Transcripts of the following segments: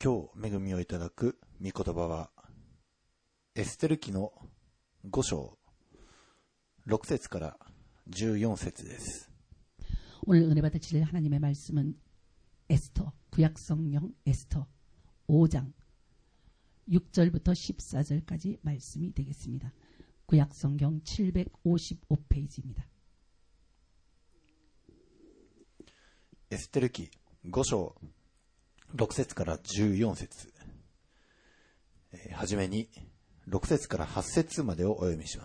今日恵みをいただく御言葉はエステル記の5章6節から14節です。 오늘 은혜 받으실 하나님의 말씀은 에스터, 구약성경 에스터 5장 6절부터 14절까지 말씀이 되겠습니다. 구약성경 755페이지입니다. エステル記5章6節から14節、はじめに6節から8節までをお読みします。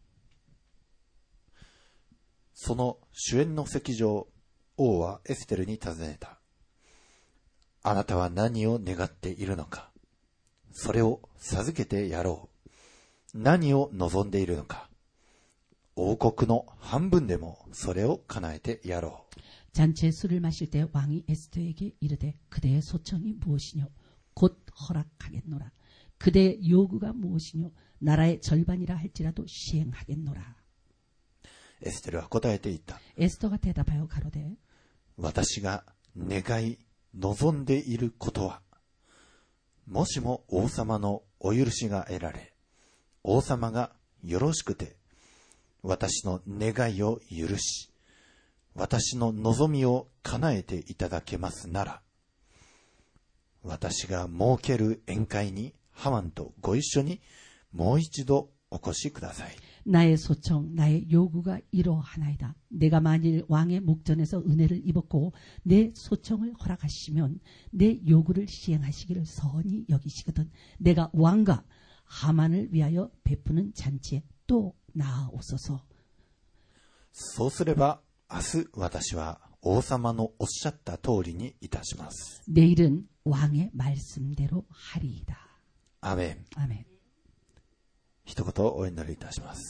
その主演の席上、王はエステルに尋ねた。あなたは何を願っているのか。それを授けてやろう。何を望んでいるのか。王国の半分でもそれを叶えてやろう。 잔치에 술을 마실 때 왕이 에스더에게 이르되 그대의 소청이 무엇이뇨 곧 허락하겠노라. 그대의 요구가 무엇이뇨 나라의 절반이라 할지라도 시행하겠노라. エステルは答えていった。 에스더가 대답하여 가로되 私が願い望んでいることは、もしも王様のお許しが得られ、王様がよろしくて私の願いを許し、私の望みを叶えていただけますなら、私が設ける宴会にハマンとご一緒にもう一度お越しください。 나의 소청, 나의 요구가 이러하나이다. 내가 만일 왕의 목전에서 은혜를 입었고 내 소청을 허락하시면 내 요구를 시행하시기를 선히 여기시거든. 내가 왕과 하만을 위하여 베푸는 잔치에 또 나아오소서. そうすれば明日私は王様のおっしゃった通りにいたします。 내일은 왕의 말씀대로 하리이다. アメン。 아멘. 一言お祈りいたします。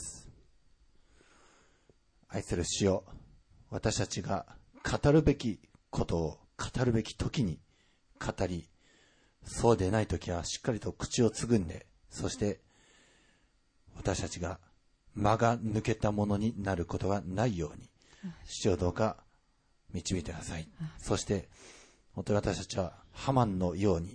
愛する主よ、私たちが語るべきことを語るべき時に語り、そうでない時はしっかりと口をつぐんで、そして私たちが間が抜けたものになることがないように、主よどうか導いてください。そして本当に私たちはハマンのように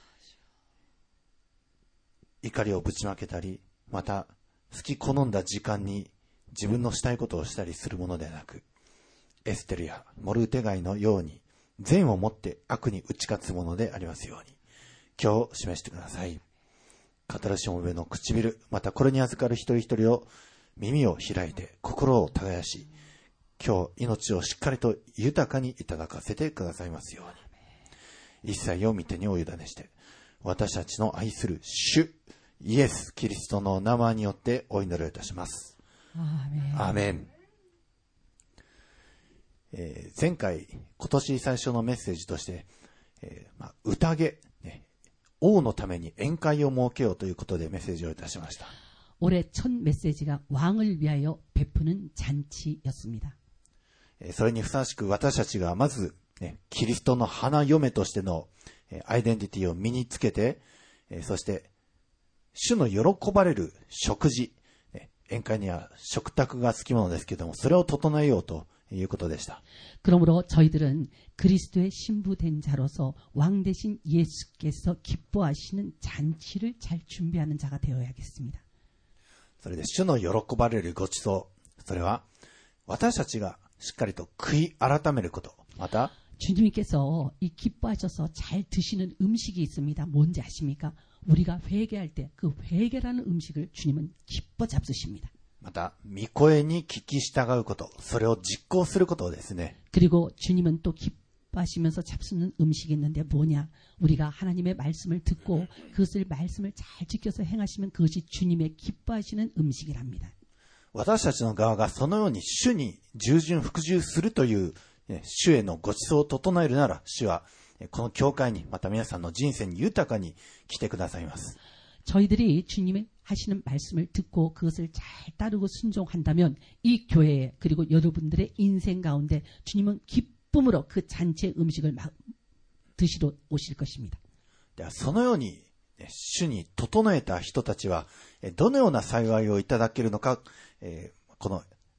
怒りをぶちまけたり、また好き好んだ時間に自分のしたいことをしたりするものではなく、エステルやモルテガイのように善をもって悪に打ち勝つものでありますように、今日示してください。語るしもべの唇、またこれに預かる一人一人を耳を開いて心を耕し、今日命をしっかりと豊かにいただかせてくださいますように、一切を御手にお委ねして、私たちの愛する主イエス・キリストの名前によってお祈りをいたします。アーメン。前回、今年最初のメッセージとして、宴、王のために宴会を設けようということでメッセージをいたしました。 올해 첫 메시지가 왕을 위하여 베푸는 잔치였습니다. それにふさわしく私たちがまず、キリストの花嫁としてのアイデンティティを身につけて、そして主の喜ばれる食事、宴会には食卓がつきものですけれども、それを整えようということでした。 그러므로 저희들은 그리스도의 신부된 자로서 왕 대신 예수께서 기뻐하시는 잔치를 잘 준비하는 자가 되어야겠습니다. それで主の喜ばれるごちそう、それは私たちがしっかりと悔い改めること、また 주님께서 이 기뻐하셔서 잘 드시는 음식이 있습니다. 뭔지 아십니까? 우리가 회개할 때 그 회개라는 음식을 주님은 기뻐 잡수십니다. また御声に聞き従うこと、それを実行することですね。 그리고 주님은 또 기뻐하시면서 잡수는 음식이 있는데 뭐냐? 우리가 하나님의 말씀을 듣고 그것을 말씀을 잘 지켜서 행하시면 그것이 주님의 기뻐하시는 음식이랍니다. 私たちの側がそのように主に従順服従するという主へのご馳走を整えるなら、主はこの教会にまた皆さんの人生に豊かに来てくださいます。 저희들이 주님의 하시는 말씀을 듣고 그것을 잘 따르고 순종한다면 이 교회에 그리고 여러분들의 인생 가운데 주님은 기쁨으로 그 잔치의 음식을 드시러 오실 것입니다. そのように主に整えた人たちはどのような幸いをいただけるのか、この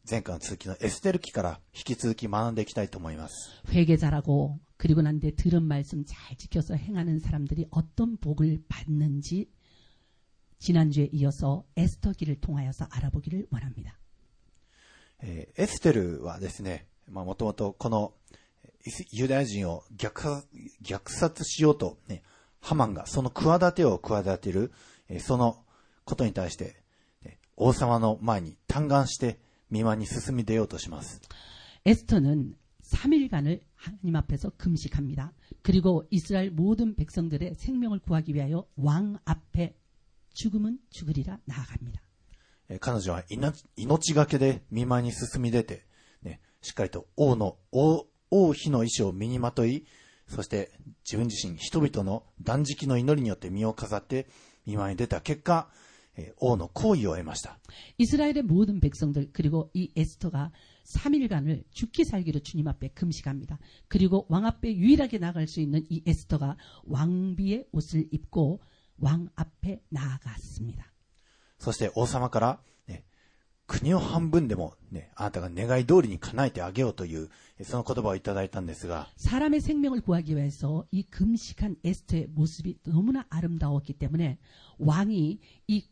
前回の続きのエステル記から引き続き学んでいきたいと思います。 회개 잘하고 그리고 난 뒤에 들은 말씀 잘 지켜서 행하는 사람들이 어떤 복을 받는지 지난주에 이어서 에스더기를 통하여서 알아보기를 원합니다. エステルはですね、もともとこのユダヤ人を虐殺しようと、ね、ハマンがその企てを企てる、そのことに対して、王様の前に嘆願して見舞いに進み出ようとします。 에스더는 3일간을 하나님 앞에서 금식합니다. 그리고 이스라엘 모든 백성들의 생명을 구하기 위하여 왕 앞에 죽으면 죽으리라 나아갑니다. 彼女は命がけで見舞いに進み出て、ね、しっかりと王妃の意志を身にまとい、そして自分自身人々の断食の祈りによって身を飾って見舞いに出た結果、王の好意を得ました。 이스라엘의 모든 백성들 그리고 이 에스더가 3일간을 죽기 살기로 주님 앞에 금식합니다. 그리고 왕 앞에 유일하게 나갈 수 있는 이 에스더가 왕비의 옷을 입고 왕 앞에 나아갔습니다. そして王様から、ね、国を半分でも、ね、あなたが願い通りに叶えてあげようというその言葉をいただいたんですが、 사람의 생명을 구하기 위해서 이 금식한 에스더의 모습이 너무나 아름다웠기 때문에 왕이 이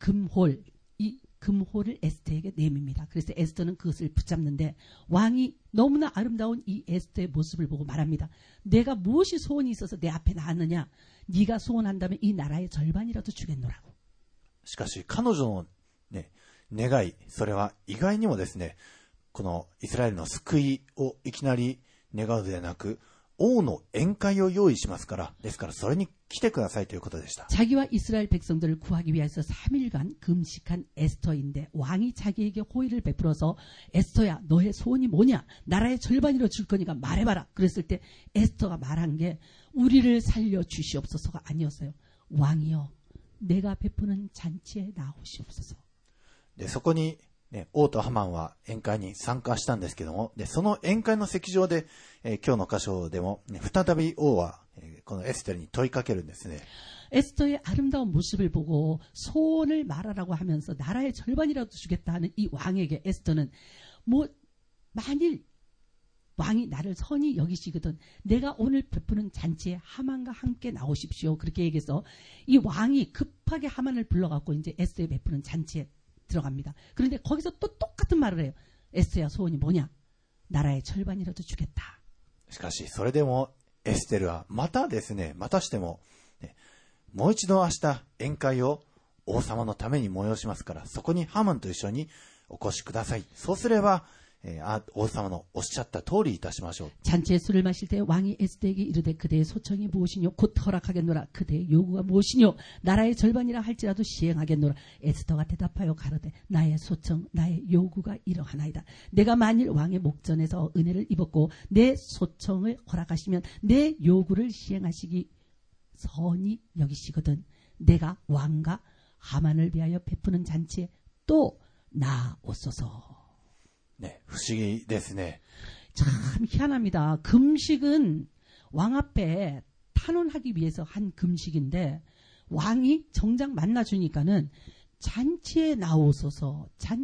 금홀을 에스더에게 내밉니다. 그래서 에스더는 그것을 붙잡는데 왕이 너무나 아름다운 이 에스더의 모습을 보고 말합니다. 내가 무엇이 소원이 있어서 내 앞에 나왔느냐? 네가 소원한다면 이 나라의 절반이라도 주겠노라고. しかし彼女の、ね、願い、それは意外にもですね、このイスラエルの救いをいきなり願うのではなく、王の宴会を用意しますから、ですからそれに来てくださいということでした。 자기와 이스라엘 백성들을 구하기 위해서 3일간 금식한 에스더인데 왕이 자기에게 호의를 베풀어서 에스더야 너의 소원이 뭐냐? 나라의 절반이로 줄 거니까 말해봐라. 그랬을 때 에스더가 말한 게 우리를 살려 주시옵소서가 아니었어요. 왕이여 내가 베푸는 잔치에 나오시옵소서. でそこに、ね、王とハマンは宴会に参加したんですけども、でその宴会の席上で、今日の箇所でも、ね、再び王は、このエステルに問いかけるんですね。 에스더의 아름다운 모습을 보고 소원을 말하라고 하면서 나라의 절반이라도 주겠다 하는 이 왕에게 에스더는 만일 왕이 나를 선히 여기시거든 내가 오늘 베푸는 잔치에 하만과 함께 나오십시오. 그렇게 얘기해서 이 왕이 급하게 하만을 불러갖고 이제 에스더에 베푸는 잔치에 들어갑니다. 그런데 거기서 또 똑같은 말을 해요. 에스더야 소원이 뭐냐? 나라의 절반이라도 주겠다. しかしそれでもエステルはまたしても、ね、もう一度明日宴会を王様のために催しますから、そこにハマンと一緒にお越しください。そうすれば王様のおっしゃった通りいたしましょう。 잔치에 술을 마실 때 왕이 에스더에게 이르되 그대의 소청이 무엇이뇨? 곧 허락하겠노라. 그대의 요구가 무엇이뇨? 나라의 절반이라 할지라도 시행하겠노라. 에스더가 대답하여 가로되 나의 소청 나의 요구가 이러하나이다. 내가 만일 왕의 목전에서 은혜를 입었고 내 소청을 허락하시면 내 요구를 시행하시기 선히 여기시거든 내가 왕과 하만을 위하여 베푸는 잔치에 또 나오소서. 네, 不思議ですね。 참 희한합니다. 금식은 왕 앞에 탄원하기 위해서 한 금식인데 왕이 정작 만나주니까는 잔치에 나오소서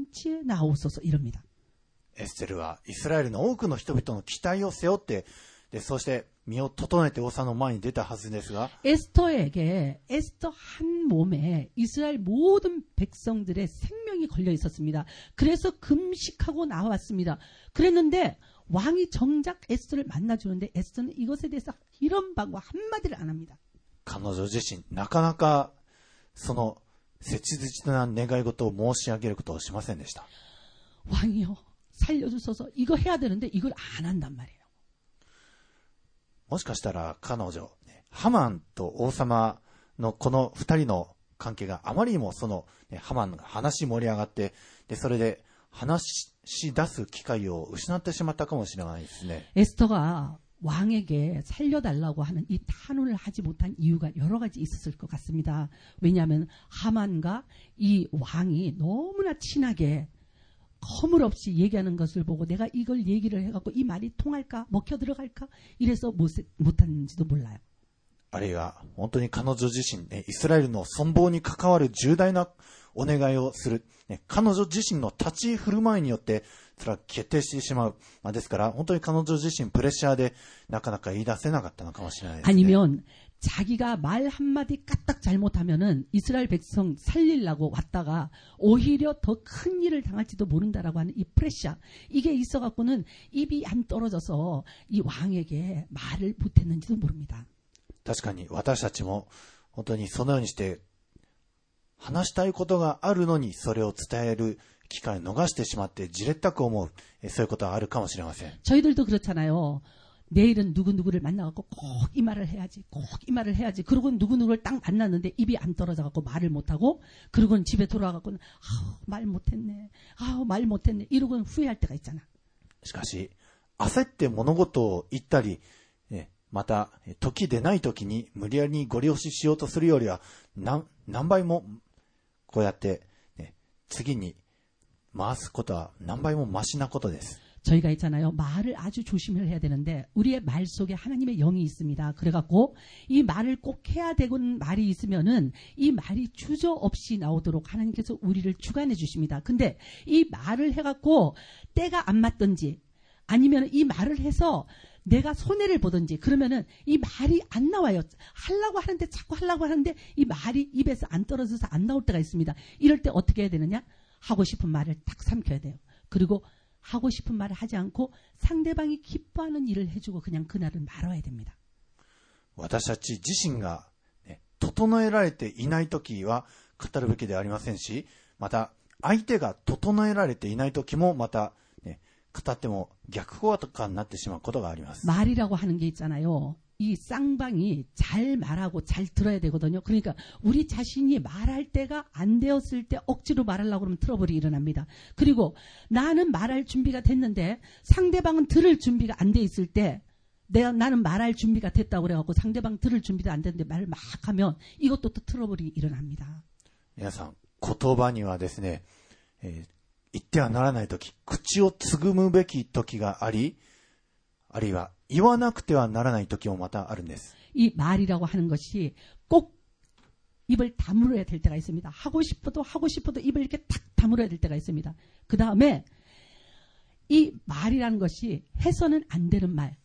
이럽니다. エステルはイスラエルの多くの人々の期待を背負って、でそして身を整えて王様の前に出たはずですが、 에스더에게 에스더 한 몸에 이스라엘 모든 백성들의 생명이 걸려 있었습니다. 그래서 금식하고 나왔습니다. 그랬는데 왕이 정작 에스더를 만나주는데 에스더는 이것에 대해서 이런 방과 한마디를 안 합니다. 彼女自身なかなかその切実な願い事を申し上げることをしませんでした。 왕이요 살려주소서 이거 해야 되는데 이걸 안 한단 말이에요. もしかしたら彼女、ハマンと王様のこの二人の関係があまりにもその、ハマンが話盛り上がって、でそれで話し出す機会を失ってしまったかもしれないですね。 에스더가 왕에게 살려달라고 하는 이 탄원을 하지 못한 이유가 여러 가지 있었을 것 같습니다. 왜냐하면 하만과 이 왕이 너무나 친하게 허물없이 얘기하는 것을 보고 내가 이걸 얘기를 해갖고 이 말이 통할까? 먹혀 들어갈까? 이래서 못했는지도 몰라요. あるいは本当に彼女自身、イスラエルの存亡に関わる重大なお願いをする、ね、彼女自身の立ち振る舞いによってそれは決定してしまう。ですから本当に彼女自身プレッシャーでなかなか言い出せなかったのかもしれないですね。 아니면 자기가 말 한마디 까딱 잘못하면은 이스라엘 백성 살리려고 왔다가 오히려 더 큰 일을 당할지도 모른다라고 하는 이 프레셔, 이게 있어갖고는 입이 안 떨어져서 이 왕에게 말을 못했는지도 모릅니다. 確かに私たちも本当にそのようにして話したいことがあるのにそれを伝える機会を逃してしまってじれったく思う、そういうことはあるかもしれません。 저희들도 그렇잖아요. 내일은 누구누구를 만나갖고 꼭 이 말을 해야지, 꼭 이 말을 해야지. 그러고 누구누구를 딱 만났는데 입이 안 떨어져갖고 말을 못하고, 그러고는 집에 돌아가고는 말 못했네, 말 못했네, 이러고는 후회할 때가 있잖아. しかし焦って物事を言ったり、また時でない時に無理やりにご利用しようとするよりは何倍もこうやって、次に回すことは何倍もマシなことです。 저희가 있잖아요. 말을 아주 조심을 해야 되는데 우리의 말 속에 하나님의 영이 있습니다. 그래갖고 이 말을 꼭 해야 되는 말이 있으면은 이 말이 주저없이 나오도록 하나님께서 우리를 주관해 주십니다. 근데 이 말을 해갖고 때가 안 맞든지 아니면 이 말을 해서 내가 손해를 보든지 그러면은 이 말이 안 나와요. 하려고 하는데 자꾸 하려고 하는데 이 말이 입에서 안 떨어져서 안 나올 때가 있습니다. 이럴 때 어떻게 해야 되느냐? 하고 싶은 말을 딱 삼켜야 돼요. 그리고 하고 싶은 말을 하지 않고 상대방이 기뻐하는 일을 해주고 그냥 그날은 말아야 됩니다. 私たち自身が、整えられていないときは語るべきではありませんし、また相手が整えられていないときもまた、語っても逆効果になってしまうことがあります。 말이라고 하는 게 있잖아요. 이 쌍방이 잘 말하고 잘 들어야 되거든요. 그러니까 우리 자신이 말할 때가 안 되었을 때 억지로 말하려고 그러면 트러블이 일어납니다. 그리고 나는 말할 준비가 됐는데 상대방은 들을 준비가 안 돼 있을 때 나는 말할 준비가 됐다고 그래갖고 상대방 들을 준비도 안 됐는데 말을 막 하면 이것도 또 트러블이 일어납니다. 皆さん、言葉にはですね、言ってはならないとき、口をつぐむべきときがあり、あるいは言わなくてはならない時もまたあるんです。 이 말이라고 하는 것이 꼭 입을 다물어야 될 때가 있습니다. 하고 싶어도 입을 이렇게 탁 다물어야 될 때가 있습니다. 그 다음에 이 말이라는 것이 해서는 안 되는 말,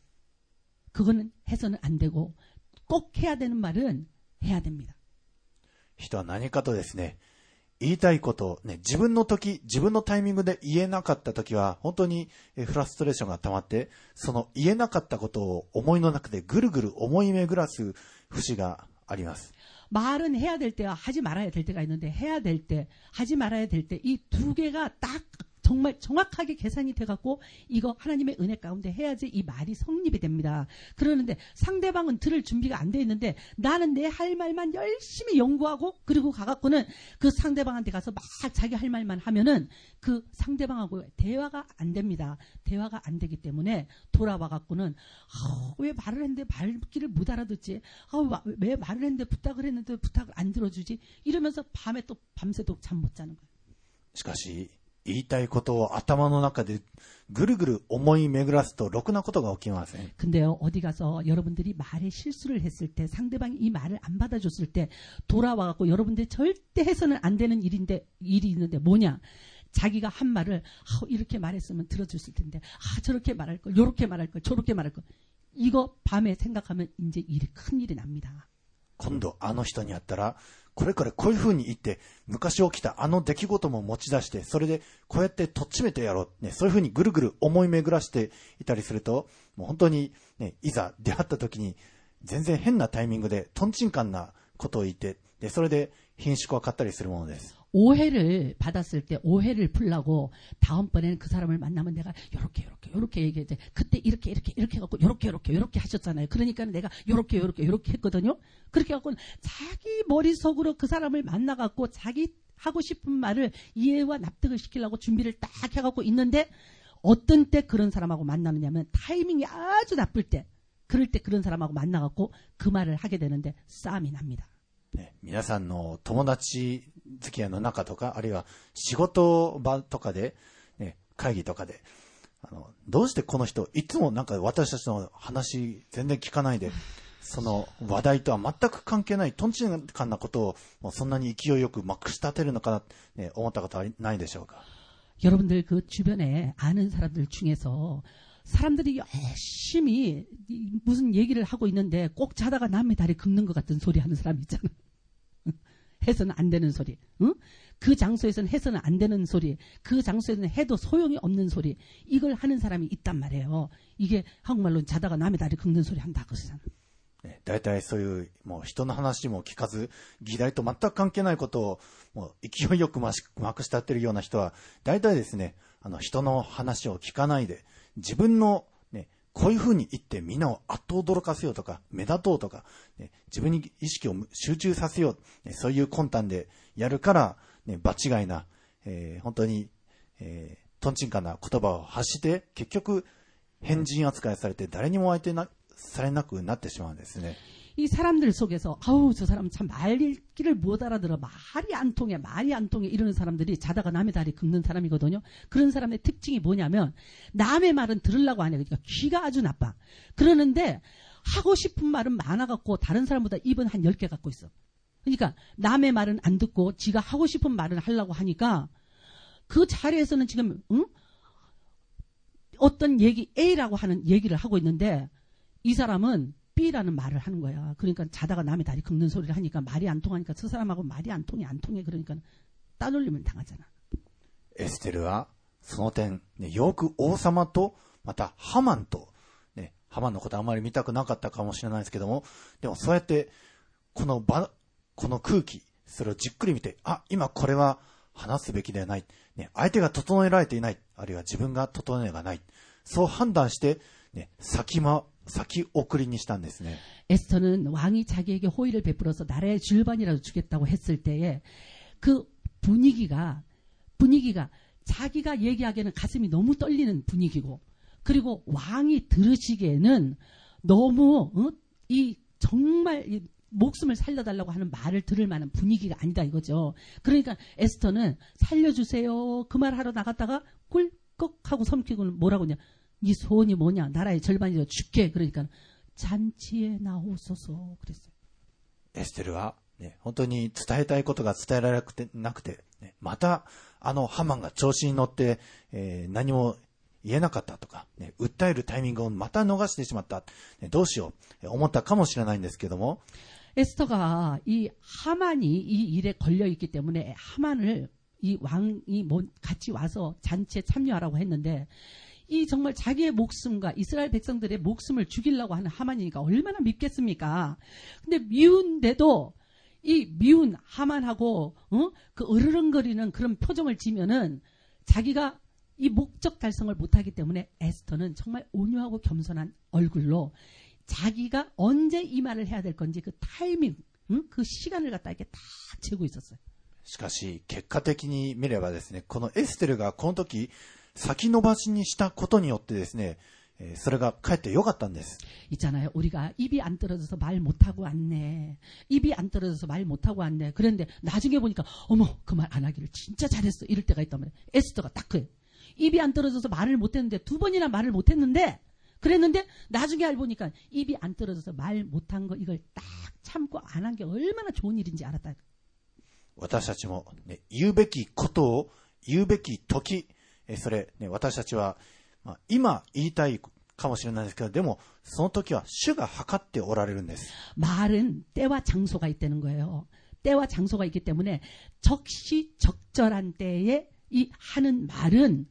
그거는 해서는 안 되고 꼭 해야 되는 말은 해야 됩니다. 人は何かとですね、言いたいことを、自分のタイミングで言えなかった時は本当にフラストレーションが溜まって、その言えなかったことを思いの中でぐるぐる思い巡らす節があります。 말은 해야 될 때와 하지 말아야 될 때가 있는데 해야 될 때, 하지 말아야 될 때 이 두 개가 딱 정말 정확하게 계산이 돼갖고 이거 하나님의 은혜 가운데 해야지 이 말이 성립이 됩니다. 그러는데 상대방은 들을 준비가 안 돼 있는데 나는 내 할 말만 열심히 연구하고 그리고 가갖고는 그 상대방한테 가서 막 자기 할 말만 하면은 그 상대방하고 대화가 안 됩니다. 대화가 안 되기 때문에 돌아와갖고는 왜 말을 했는데 말귀를 못 알아듣지? 왜 말을 했는데 부탁을 했는데 부탁을 안 들어주지? 이러면서 밤새도록 잠 못 자는 거예요. しかし言いたいことを頭の中でぐるぐる思い巡らすとろくなことが起きません。 근데요, 어디 가서 여러분들이 말에 실수를 했을 때, 상대방이 이 말을 안 받아줬을 때 돌아와갖고 여러분들이 절대 해서는 안 되는 일이 있는데 뭐냐? 자기가 한 말을 이렇게 말했으면 들어줬을 텐데 저렇게 말할 걸, 요렇게 말할 걸, 저렇게 말할 걸. 이거 밤에 생각하면 이제 큰 일이 납니다. 今度あの人に会ったらこれからこういう風に言って昔起きたあの出来事も持ち出してそれでこうやってとっちめてやろう、そういう風にぐるぐる思い巡らしていたりするともう本当に、いざ出会った時に全然変なタイミングでトンチンカンなことを言ってそれで品種が買ったりするものです。 오해를 받았을 때 오해를 풀라고 다음번에는 그 사람을 만나면 내가 요렇게 얘기해. 그때 이렇게 해갖고 요렇게 하셨잖아요. 그러니까 내가 요렇게 했거든요. 그렇게 해갖고 자기 머릿속으로 그 사람을 만나갖고 자기 하고 싶은 말을 이해와 납득을 시키려고 준비를 딱 해갖고 있는데 어떤 때 그런 사람하고 만나느냐면 타이밍이 아주 나쁠 때, 그럴 때 그런 사람하고 만나갖고 그 말을 하게 되는데 싸움이 납니다. 皆さんの友達付き合いの中とかあるいは仕事場とかで、会議とかでどうしてこの人いつもなんか私たちの話全然聞かないでその話題とは全く関係ないトンチンカンなことをもうそんなに勢いよくまくし立てるのかな、ね、思ったことはないでしょうか。 여러분들 그 주변에 아는 사람들 중에서 사람들이 열심히 무슨 얘기를 하고 있는데 꼭 자다가 남의 다리 긁는 것 같은 소리 하는 사람 있잖아. 해서는 안 되는 소리. 응? 그 장소에서는 해서는 안 되는 소리. 그 장소에서는 해도 소용이 없는 소리. 이걸 하는 사람이 있단 말이에요. 이게 한국말로 자다가 남의 다리 긁는 소리 한다 그러잖아. だいたいそういうもう人の話も聞かず議題と全く関係ないことをもう勢いよくまくし立てるような人はだいたいですね、人の話を聞かないで自分の、ね、こういうふうに言ってみんなをあっと驚かせようとか目立とうとか、ね、自分に意識を集中させよう、ね、そういう魂胆でやるから、ね、場違いな、本当に、とんちんかんな言葉を発して結局変人扱いされて誰にも相手されなくなってしまうんですね。 이 사람들 속에서 아우 저 사람 참 말귀를 못 알아들어 말이 안 통해 이러는 사람들이 자다가 남의 다리 긁는 사람이거든요. 그런 사람의 특징이 뭐냐면 남의 말은 들으려고 안 해. 그러니까 귀가 아주 나빠. 그러는데 하고 싶은 말은 많아갖고 다른 사람보다 입은 한 10개 갖고 있어. 그러니까 남의 말은 안 듣고 지가 하고 싶은 말을 하려고 하니까 그 자리에서는 지금 어떤 얘기 A라고 하는 얘기를 하고 있는데 이 사람은 B라는 말을 하는 거야. 그러니까 자다가 남의 다리 긁는 소리를 하니까 말이 안 통하니까 저 사람하고 말이 안 통해. 그러니까 따돌리면 당하잖아. エステルはその点、ね、よく王様とまたハマンと、ね、ハマンのことあまり見たくなかったかもしれないですけども、でもそうやってこの空気それをじっくり見て、あ、今これは話すべきではない、ね、相手が整えられていない、あるいは自分が整えがない、そう判断して、ね、先送りにしたんですね。 에스터는 왕이 자기에게 호의를 베풀어서 나라의 절반이라도 주겠다고 했을 때에 그 분위기가 자기가 얘기하기에는 가슴이 너무 떨리는 분위기고 그리고 왕이 들으시기에는 너무 이 정말 이 목숨을 살려달라고 하는 말을 들을 만한 분위기가 아니다 이거죠. 그러니까 에스터는 살려주세요 그 말 하러 나갔다가 꿀꺽하고 섬기고는 뭐라고 하냐. 네 소원이 뭐냐? 나라의 절반이라도 줄게. 그러니까 잔치에 나오소서 그랬어요. エステルは、ね、本当に伝えたいことが伝えられなくて、ね、またハマンが調子に乗って、何も言えなかったとか、ね、訴えるタイミングをまた逃してしまった、ね、どうしよう思ったかもしれないんですけども 에스터가 이 하만이 이 일에 걸려 있기 때문에 하만을 이 왕이 같이 와서 잔치에 참여하라고 했는데 이 정말 자기의 목숨과 이스라엘 백성들의 목숨을 죽이려고 하는 하만이니까 얼마나 밉겠습니까? 근데 미운데도 이 미운 하만하고 그 으르렁거리는 그런 표정을 지면은 자기가 이 목적 달성을 못하기 때문에 에스터는 정말 온유하고 겸손한 얼굴로 자기가 언제 이 말을 해야 될 건지 그 타이밍, 그 시간을 갖다 이렇게 다 재고 있었어요. しかし結果的に見ればですね、このエステルがこの時先延ばしにしたことによってですね、それがかえって良かったんです。 있잖아요. 우리가 입이 안 떨어져서 말 못하고 왔네. 입이 안 떨어져서 말 못하고 왔네. 그런데 나중에 보니까 어머 그 말 안 하기를 진짜 잘했어. 이럴 때가 있단 말이에요. 에스더가 딱 그래요. 입이 안 떨어져서 말을 못했는데 2번이나 말을 못했는데 그랬는데 나중에 알고 보니까 입이 안 떨어져서 말 못한 거 이걸 딱 참고 안 한 게 얼마나 좋은 일인지 알았다. 私たちも、ね、言うべきことを言うべき時、それ、ね、私たちは、今言いたいかもしれないですけど、でもその時は主が計っておられるんです。 말은 때와 장소가 있다는 거예요. 때와 장소가 있기 때문에 적시적절한 때에 이 하는 말은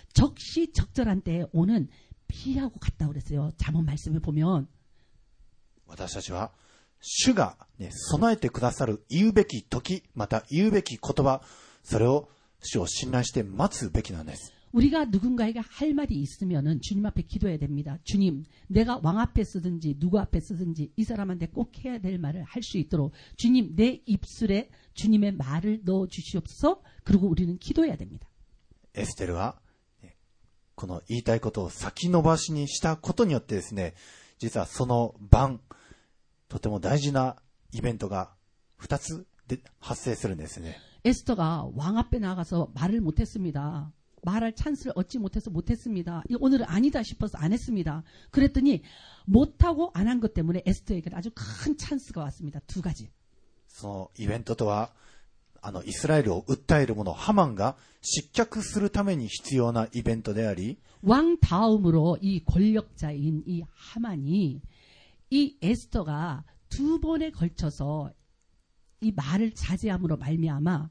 적시적절한 때에 오는 비하고 같다고 그랬어요. 잠언 말씀에 보면 私たちは主が、ね、備えてくださる言うべき時、また言うべき言葉、それを主を信頼して待つべきなんです。 우리가 누군가에게 할 말이 있으면은 주님 앞에 기도해야 됩니다. 주님, 내가 왕 앞에 쓰든지 누구 앞에 쓰든지 이 사람한테 꼭 해야 될 말을 할 수 있도록 주님 내 입술에 주님의 말을 넣어 주시옵소서. 그리고 우리는 기도해야 됩니다. エステルはこの言いたいことを先延ばしにしたことによってですね、実はその晩とても大事なイベントが2つで発生するんですね。 에스더가 왕 앞에 나가서 말을 못했습니다. 말할 찬스를 얻지 못해서 못했습니다. 오늘은 아니다 싶어서 안 했습니다. 그랬더니 못하고 안 한 것 때문에 에스더에게 아주 큰 찬스가 왔습니다. 두 가지. そのイベントとは、イスラエルを訴える者ハマンが失脚するために必要なイベントであり、 왕 다음으로 이 권력자인 이 하만이 이 에스더가 두 번에 걸쳐서 이 말을 자제함으로 말미암아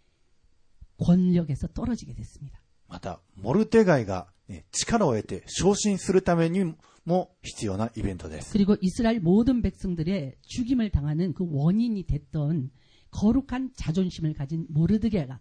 권력에서 떨어지게 됐습니다. またモルテガイが、力を得て昇進するためにも必要なイベントです。 그리고 이스라엘 모든 백성들의 죽임을 당하는 그 원인이 됐던 거룩한 자존심을 가진 모르드게가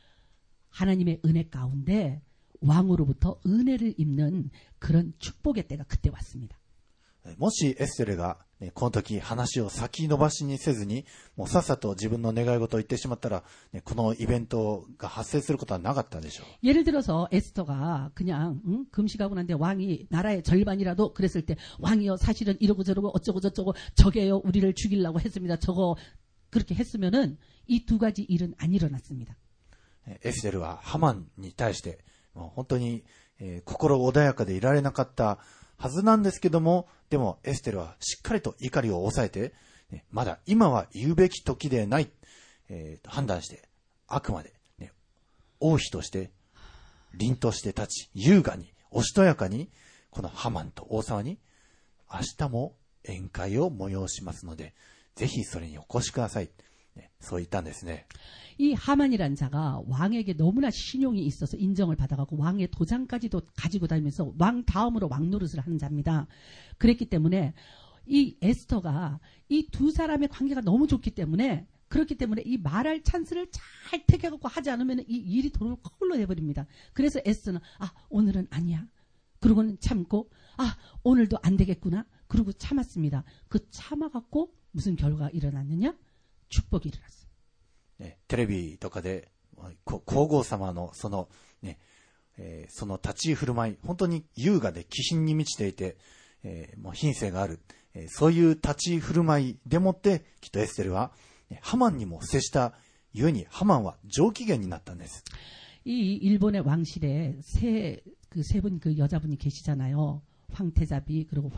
하나님의 은혜 가운데 왕으로부터 은혜를 입는 그런 축복의 때가 그때 왔습니다. もしエステルが、この時話を先延ばしにせずに、もうさっさと自分の願い事を言ってしまったら、このイベントが発生することはなかったでしょう。 예를 들어서 에스더가 그냥 금식하고 난데 왕이 나라의 절반이라도 그랬을 때 왕이요 사실은 이러고 저러고 어쩌고 저쩌고 저게요 우리를 죽이려고 했습니다. 저거 그렇게 했으면은 이 두 가지 일은 안 일어났습니다. エステルはハマンに対して、もう本当に、心穏やかでいられなかったはずなんですけども、でもエステルはしっかりと怒りを抑えて、まだ今は言うべき時でない、判断して、あくまで、王妃として、凛として立ち、優雅に、おしとやかに、このハマンと王様に、明日も宴会を催しますので、ぜひそれにお越しください。そう言ったんですね。 이 하만이란 자가 왕에게 너무나 신용이 있어서 인정을 받아가고 왕의 도장까지도 가지고 다니면서 왕 다음으로 왕 노릇을 하는 자입니다. 그랬기 때문에 이 에스더가 이 두 사람의 관계가 너무 좋기 때문에 그렇기 때문에 이 말할 찬스를 잘 택해갖고 하지 않으면 이 일이 도로 거울로 돼버립니다. 그래서 에스더는 오늘은 아니야. 그러고는 참고 오늘도 안 되겠구나. 그러고 참았습니다. 그 참아갖고 무슨 결과가 일어났느냐? 축복이 일어났어요. テレビとかで皇后様のその立ち振る舞い、本当に優雅で気品に満ちていて、もう品性がある、そういう立ち振る舞いでもってきっとエステルはハマンにも接したゆえにハマンは上機嫌になったんです。 이 일본의 왕실에 세 분 그 여자분이 계시잖아요. 황태자비 그리고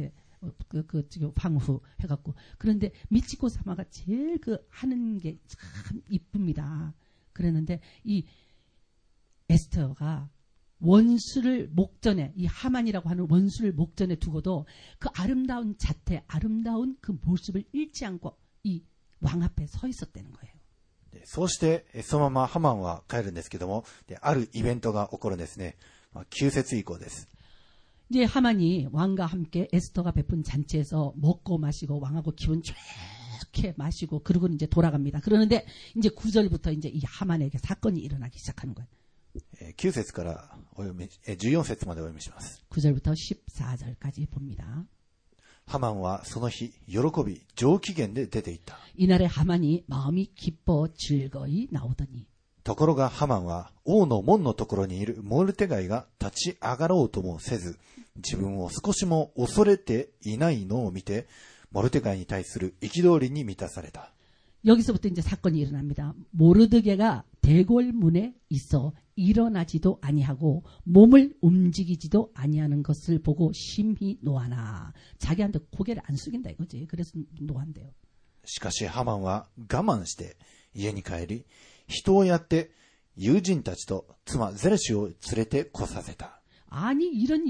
황후 해갖고. 그런데 미치코 사마가 제일 하는 게 참 이쁩니다. 그랬는데 이 에스더가 원수를 목전에, 이 하만이라고 하는 원수를 목전에 두고도 그 아름다운 자태, 아름다운 그 모습을 잃지 않고 이 왕 앞에 서 있었다는 거예요. そうしてそのままハマンは帰るんですけども、あるイベントが起こるんですね。9節以降です。 이제 하만이 왕과 함께 에스더가 베푼 잔치에서 먹고 마시고 왕하고 기분 좋게 마시고 그러고 이제 돌아갑니다. 그러는데 이제 9절부터 이제 이 하만에게 사건이 일어나기 시작하는 거예요. 9節から14節までお読みします。 9절부터 14절까지 봅니다. ハマンはその日喜び上機嫌で出て行った。 이날에 하만이 마음이 기뻐 즐거이 나오더니 ところがハマンは王の門のところにいるモルテガイが立ち上がろうともせず、自分を少しも恐れていないのを見て、モルテガイに対する憤りに満たされた。 여기서부터 이제 사건이 일어납니다. 모르드게가 대궐문에 있어 일어나지도 아니하고 몸을 움직이지도 아니하는 것을 보고 심히 노하나. 자기한테 고개를 안 숙인다 이거지. 그래서 노한대요. しかしハマンは我慢して家に帰り、人をやって友人たちと妻ゼレシュを連れて来させた。 아니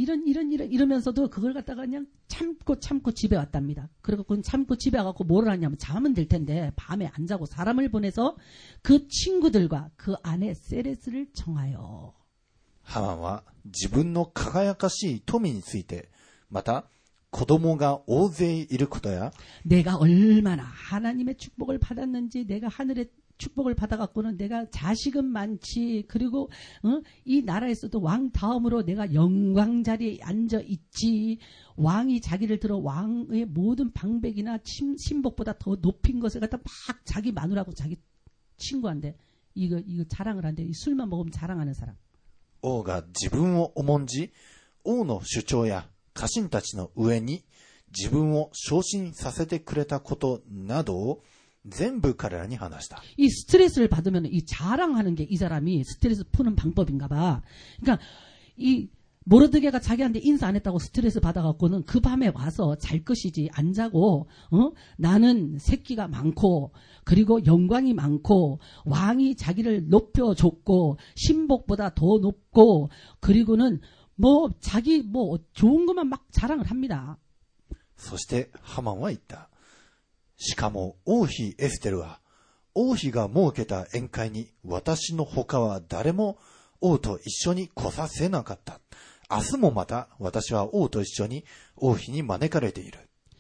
이러면서도 그걸 갖다가 그냥 참고 집에 왔답니다. 그래갖고 참고 집에 와갖고 뭘 하냐면 자면 될 텐데 밤에 안 자고 사람을 보내서 그 친구들과 그 아내 세레스를 정하여. ハマンは自分の輝かしい富について、また子供が大勢いることや 내가 얼마나 하나님의 축복을 받았는지, 내가 하늘의 축복을 받아갖고는 내가 자식은 많지, 그리고 이 나라에서도 왕 다음으로 내가 영광 자리에 앉아 있지, 왕이 자기를 들어 왕의 모든 방백이나 신복보다 더 높인 것을 갖다 막 자기 마누라고 자기 친구한테 이거 자랑을 한대. 술만 먹으면 자랑하는 사람. 王が自分を重んじ、王の主張や家臣たちの上に自分を昇進させてくれたことなどを全部彼らに話した。 이 스트레스를 받으면 이 자랑하는 게 이 사람이 스트레스 푸는 방법인가 봐. 그러니까 이 모르드게가 자기한테 인사 안 했다고 스트레스 받아갖고는 그 밤에 와서 잘 것이지 안 자고 나는 새끼가 많고 그리고 영광이 많고 왕이 자기를 높여줬고 신복보다 더 높고 그리고는 뭐 자기 뭐 좋은 것만 막 자랑을 합니다. そしてハマンは言った。しかも王妃エステルは王妃が設けた宴会に私の他は誰も王と一緒に来させなかった。明日もまた私は王と一緒に王妃に招かれている。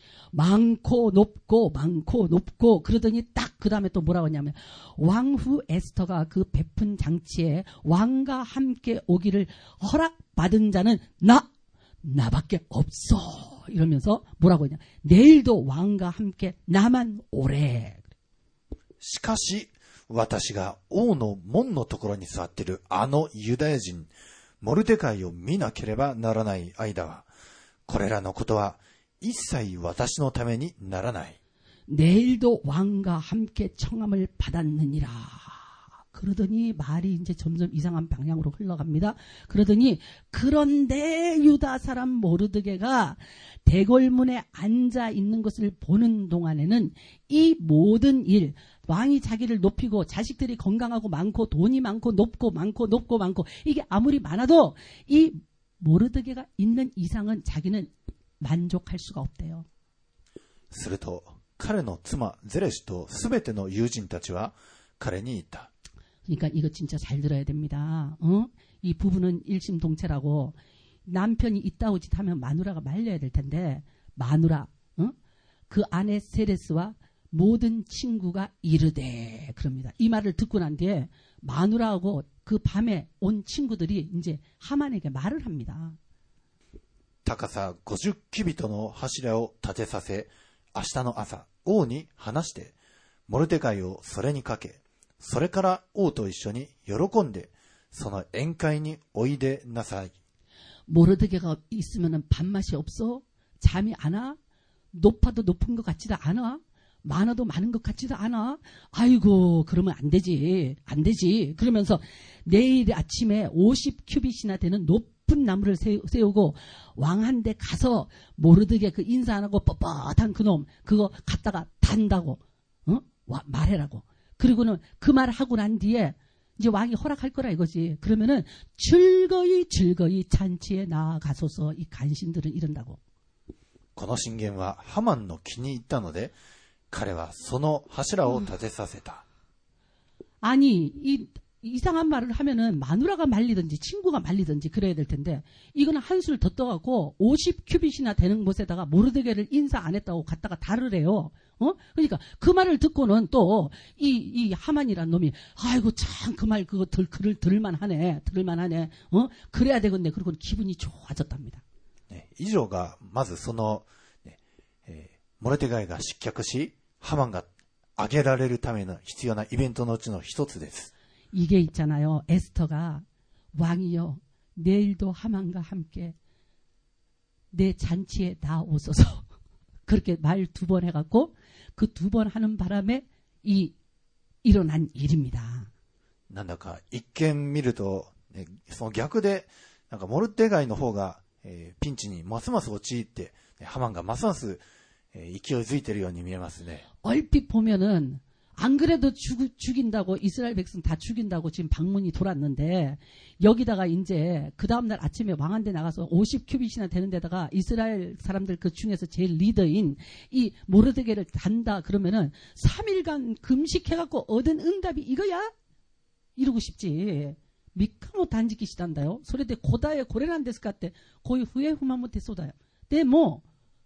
많고 높고 많고 높고 그러더니 딱 그 다음에 또 뭐라고 하냐면 왕후 에스터가 그 베푼 장치에 왕과 함께 오기를 허락받은 자는 나밖에 없어 이러면서 뭐라고 하냐 내일도 왕과 함께 나만 오래. しかし私が王の門のところに座っているあのユダヤ人モルデカイを見なければならない間はこれらのことは一切私のためにならない。 내일도 왕과 함께 청함을 받았느니라. 그러더니 말이 이제 점점 이상한 방향으로 흘러갑니다. 그러더니 그런데 유다 사람 모르드게가 대궐문에 앉아 있는 것을 보는 동안에는 이 모든 일 왕이 자기를 높이고 자식들이 건강하고 많고 돈이 많고 높고 많고 높고 많고 이게 아무리 많아도 이 모르드게가 있는 이상은 자기는 만족할 수가 없대요. すると彼の妻ゼレシュとすべての友人たちは彼に言った。 그러니까 이거 진짜 잘 들어야 됩니다. 이 부부는 일심동체라고 남편이 이따오 짓 하면 마누라가 말려야 될 텐데 마누라 그 아내 세레스와 모든 친구가 이르되 그럽니다. 이 말을 듣고 난 뒤에 마누라하고 그 밤에 온 친구들이 이제 하만에게 말을 합니다. 高さ50キビトの柱を立てさせ、明日の朝王に話してモルデカイをそれにかけ、それから王と一緒に喜んでその宴会においでなさい。 모르드게가 있으면은 밥맛이 없어? 잠이 안 와? 높아도 높은 것 같지도 않아? 많아도 많은 것 같지도 않아? 아이고 그러면 안 되지 안 되지. 그러면서 내일 아침에 50큐빗이나 되는 높은 나무를 세우고 왕한테 가서 모르드게 그 인사 안 하고 뻣뻣한 그놈 그거 갖다가 단다고 말해라고. 그리고는 그 말을 하고 난 뒤에 이제 왕이 허락할 거라 이거지. 그러면은 즐거이 잔치에 나아가소서. 이 간신들은 이런다고. この進言はハマンの気に入ったので彼はその柱を立てさせた。 아니 이상한 말을 하면은 마누라가 말리든지 친구가 말리든지 그래야 될 텐데 이거는 한술 더 떠갖고 50큐빗이나 되는 곳에다가 모르드게를 인사 안 했다고 갖다가 다르래요. 그러니까 그 말을 듣고는 또 이 하만이란 놈이 아이고 참 그 말 그거 글을 들을만하네. 그래야 되겠네. 그리고 기분이 좋아졌답니다. 以上がまずその、モルデカイが失脚しハマンが挙げられるための必要なイベントのうちの一つです。 이게 있잖아요. 에스터가 왕이여 내일도 하만과 함께 내 잔치에 나오소서. 그렇게 말 2번 해갖고 그 2번 하는 바람에 일어난 일입니다. なんだか一見見ると、その逆でなんかモルデカイの方が、ピンチにますます陥ってハマンがますます、勢いづいているように見えますね。 얼핏 보면은 안 그래도 죽인다고 이스라엘 백성 다 죽인다고 지금 방문이 돌았는데 여기다가 이제 그 다음날 아침에 왕한테 나가서 50큐빗이나 되는 데다가 이스라엘 사람들 그 중에서 제일 리더인 이 모르드게를 단다 그러면은 3일간 금식해갖고 얻은 응답이 이거야? 이러고 싶지. 미카모 단지키 시단다요. 소리대 고다에 고래란 데스 같대. 거의 후에 후만 못해 쏟아요. 근데 뭐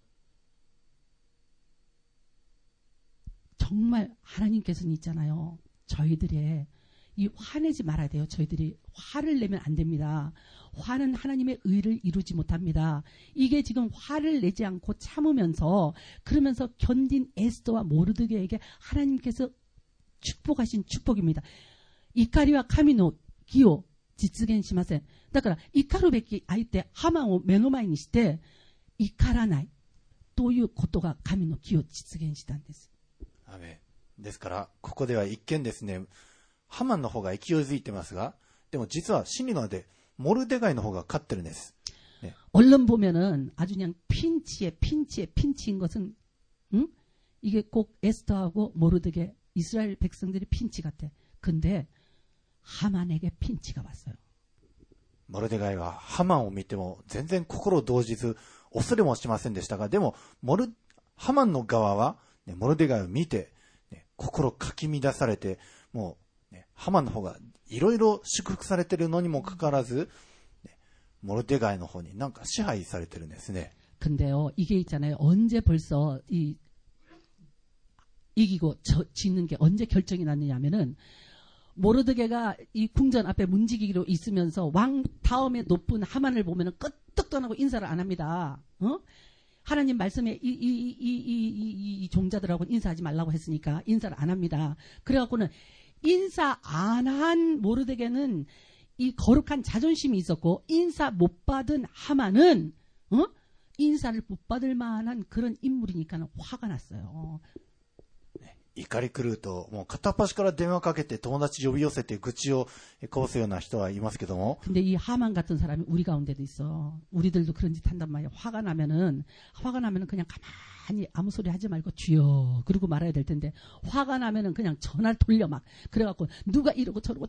정말 하나님께서는 있잖아요. 저희들의 이 화내지 말아야 돼요. 저희들이 화를 내면 안 됩니다. 화는 하나님의 의를 이루지 못합니다. 이게 지금 화를 내지 않고 참으면서 그러면서 견딘 에스더와 모르드게에게 하나님께서 축복하신 축복입니다. 이카리와 카미노 기요実現しません。だから怒るべき相手ハマンを目の前にして怒らないということが神の義を実現したんです。 アメン。 ですから、ここでは一見ですね、ハマンの方が勢いづいてますが、でも実は真理のでモルデガイの方が勝ってるんです。네. 얼른 보면은 아주 그냥 핀치인 것은, 응? 이게 꼭 에스더하고 모르드게 이스라엘 백성들이 핀치 같아. 근데 하만에게 핀치가 왔어요. モルデガイはハマンを見ても全然心を動じず恐れもしませんでしたが、でもハマンの側は、ね、モルデガイを見て、ね、心かき乱されて、もう、ね、ハマンの方がいろいろ祝福されているのにもかかわらず、ね、モルデガイの方になんか支配されてるんですね。 근데요, 이게 있잖아요. 언제 벌써 이기고 지는 게 언제 결정이 났느냐면은 모르드게가 이 궁전 앞에 문지기로 있으면서 왕 다음에 높은 하만을 보면은 끄떡 떠나고 인사를 안 합니다. 어? 하나님 말씀에 이 종자들하고는 인사하지 말라고 했으니까 인사를 안 합니다. 그래갖고는 인사 안 한 모르드게는 이 거룩한 자존심이 있었고 인사 못 받은 하만은 인사를 못 받을 만한 그런 인물이니까 화가 났어요. 怒り狂うと、もう片っ端から電話かけて友達呼び寄せて愚痴をこぼすような人はいますけども。 근데 이 하만 같은 사람이 우리 가운데도 있어. 우리들도 그런 짓 한단 말이야. 화가 나면은 그냥 가만히 아무 소리 하지 말고 주여 그러고 말아야 될 텐데 화가 나면은 그냥 전화를 돌려 막 그래갖고 누가 이러고 저러고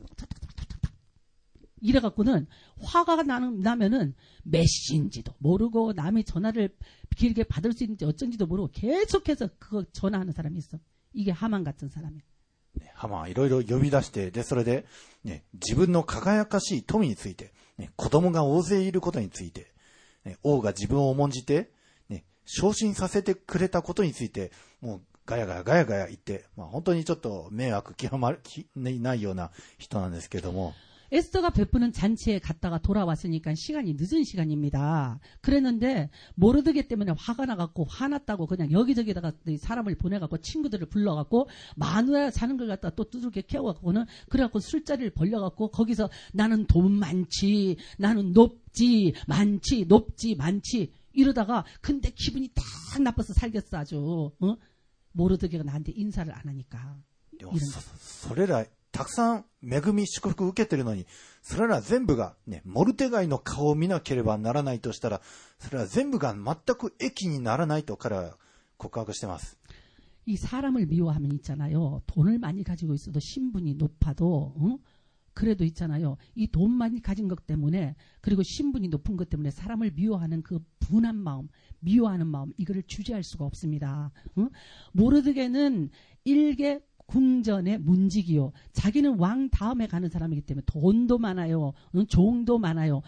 이래갖고는 화가 나면은 메신지도 모르고 남의 전화를 길게 받을 수 있는지 어쩐지도 모르고 계속해서 그거 전화하는 사람이 있어. 이게 하만 같은 사람이야. ハマンはいろいろ呼び出して、で、それで、ね、自分の輝かしい富について、ね、子供が大勢いることについて、ね、王が自分を重んじて、ね、昇進させてくれたことについて、もうガヤガヤ言って、まあ本当にちょっと迷惑極まないような人なんですけども、 에스더가 베푸는 잔치에 갔다가 돌아왔으니까 시간이 늦은 시간입니다. 그랬는데 모르드게 때문에 화가 나갖고 화났다고 그냥 여기저기다가 사람을 보내갖고 친구들을 불러갖고 마누라 사는 걸 갖다 또 두들겨 캐워갖고는 그래갖고 술자리를 벌려갖고 거기서 나는 돈 많지, 나는 높지, 많지 이러다가 근데 기분이 딱 나빠서 살겠어 아주. 모르드게가 나한테 인사를 안 하니까. それらたくさん恵み祝福を受けてるのに、それら全部がね、モルデガイの顔を見なければならないとしたら、それら全部が全く益にならないと彼は告白してます。 이 사람을 미워하면 있잖아요. 돈을 많이 가지고 있어도 신분이 높아도 그래도 있잖아요. 이 돈 많이 가진 것 때문에 그리고 신분이 높은 것 때문에 사람을 미워하는 그 분한 마음, 미워하는 마음 이거를 주체할 수가 없습니다. 모르드게는 일개 궁전의 문지기요. 자기는 왕 다음에 가는 사람이기 때문에 돈도 많아요. 종도 많아요.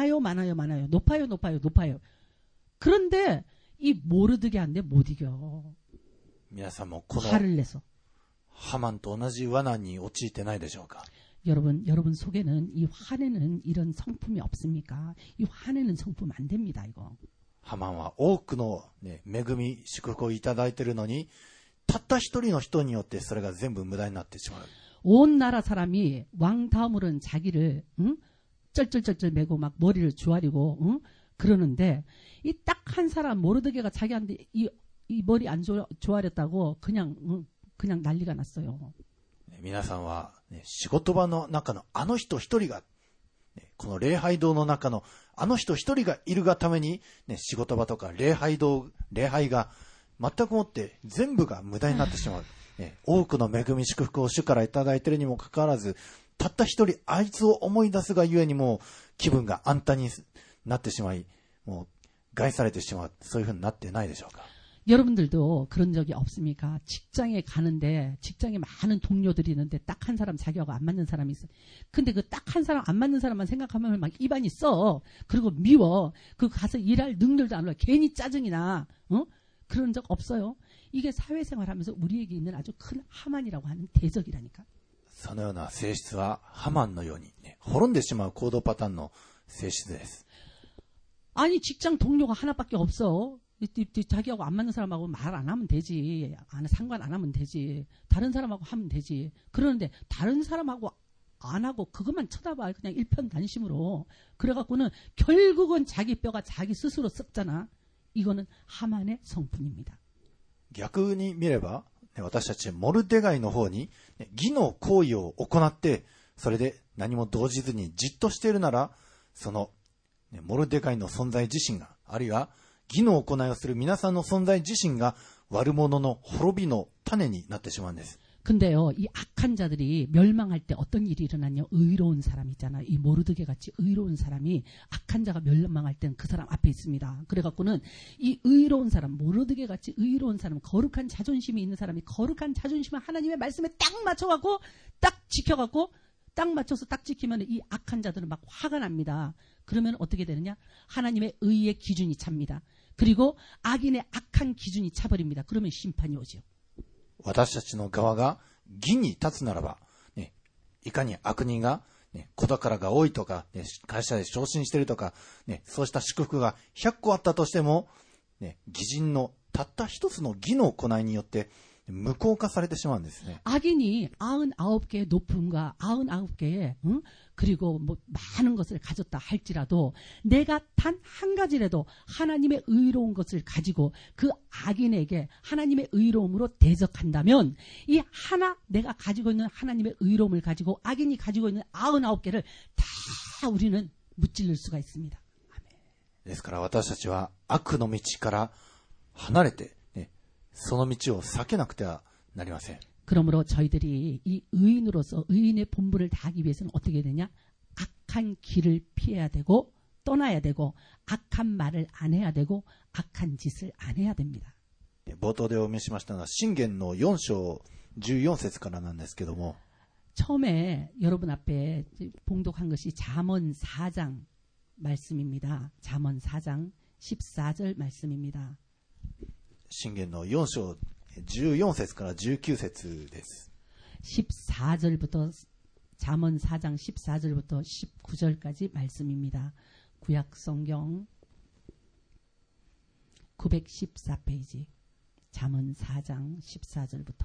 높아요. 그런데 이 모르드게한테 못 이겨. 皆さんもこの 화를 내서. ハマンと同じ罠に陥ってないでしょうか。 여러분 속에는 이 화내는 이런 성품이 없습니까? 이 화내는 성품 안 됩니다, 이거. ハマンは多くの、ね、恵み祝福をいただいているのに、たった一人の人によってそれが全部無駄になってしまう。 온 나라 사람이 왕 다음으로는 자기를 쩔쩔쩔쩔 매고 막 머리를 조아리고 그러는데 이 딱 한 사람 모르드게가 자기한테 이 머리 안 조아렸다고 그냥 난리가 났어요. 皆さんは、ね、仕事場の中のあの人一人が、ね、この礼拝堂の中のあの人一人がいるがために、ね、仕事場とか礼拝が全くもって全部が無駄になってしまう。ね、多くの恵み祝福を主からいただいているにもかかわらず、たった一人あいつを思い出すがゆえにもう気分が安泰になってしまい、もう害されてしまう。そういうふうになってないでしょうか。 여러분들도 그런 적이 없습니까? 직장에 가는데 직장에 많은 동료들이 있는데 딱 한 사람 자기하고 안 맞는 사람이 있어. 근데 그 딱 한 사람 안 맞는 사람만 생각하면 막 입안이 써. 그리고 미워. 그 가서 일할 능률도 안 올라. 괜히 짜증이 나. 그런 적 없어요. 이게 사회생활하면서 우리에게 있는 아주 큰 하만이라고 하는 대적이라니까. そのような性質はハマンのように、ね、滅んでしまう行動パターンの性質です。 아니 직장 동료가 하나밖에 없어. 자기하고 안 맞는 사람하고 말 안 하면 되지. 상관 안 하면 되지. 다른 사람하고 하면 되지. 그러는데 다른 사람하고 안 하고 그것만 쳐다봐. 그냥 일편단심으로. 그래갖고는 결국은 자기 뼈가 자기 스스로 썩잖아. 이거는 하만의 성품입니다. 逆に見れば、 私たちモルデガイの方に義の行為を行って、それで何も動じずにじっとしているなら、そのモルデガイの存在自身が、あるいは義の行いをする皆さんの存在自身が悪者の滅びの種になってしまうんです。 근데요, 이 악한 자들이 멸망할 때 어떤 일이 일어나냐? 의로운 사람 있잖아요. 이 모르드게 같이 의로운 사람이 악한 자가 멸망할 때는 그 사람 앞에 있습니다. 그래갖고는 이 의로운 사람, 모르드게 같이 의로운 사람, 거룩한 자존심이 있는 사람이 거룩한 자존심을 하나님의 말씀에 딱 맞춰갖고 딱 지켜갖고 딱 맞춰서 딱 지키면 이 악한 자들은 막 화가 납니다. 그러면 어떻게 되느냐? 하나님의 의의 기준이 찹니다. 그리고 악인의 악한 기준이 차버립니다. 그러면 심판이 오죠. 私たちの側が義に立つならば、ね、いかに悪人が、ね、子宝が多いとか、ね、会社で昇進しているとか、ね、そうした祝福が100個あったとしても、ね、義人のたった一つの義の行いによって無効化されてしまうんですね。 악인이 99개의 높음과 99개의 그리고 뭐 많은 것을 가졌다 할지라도 내가 단 한 가지라도 하나님의 의로운 것을 가지고 그 악인에게 하나님의 의로움으로 대적한다면 이 하나 내가 가지고 있는 하나님의 의로움을 가지고 악인이 가지고 있는 99개를 다 우리는 무찔릴 수가 있습니다. ですから私たちは悪の道から離れて、ね、その道を避けなくてはなりません。 그러므로 저희들이 이 의인으로서 의인의 본분을 다하기 위해서는 어떻게 되냐? 악한 길을 피해야 되고 떠나야 되고 악한 말을 안 해야 되고 악한 짓을 안 해야 됩니다. 冒頭でお見せしましたのは箴言の4章14節からなんですけども、 처음에 여러분 앞에 봉독한 것이 잠언 4장 말씀입니다. 잠언 4장 14절 말씀입니다. 箴言の4章14節から19節です。 14절부터 잠언 4장 14절부터 19절까지 말씀입니다. 구약 성경 914페이지 잠언 4장 14절부터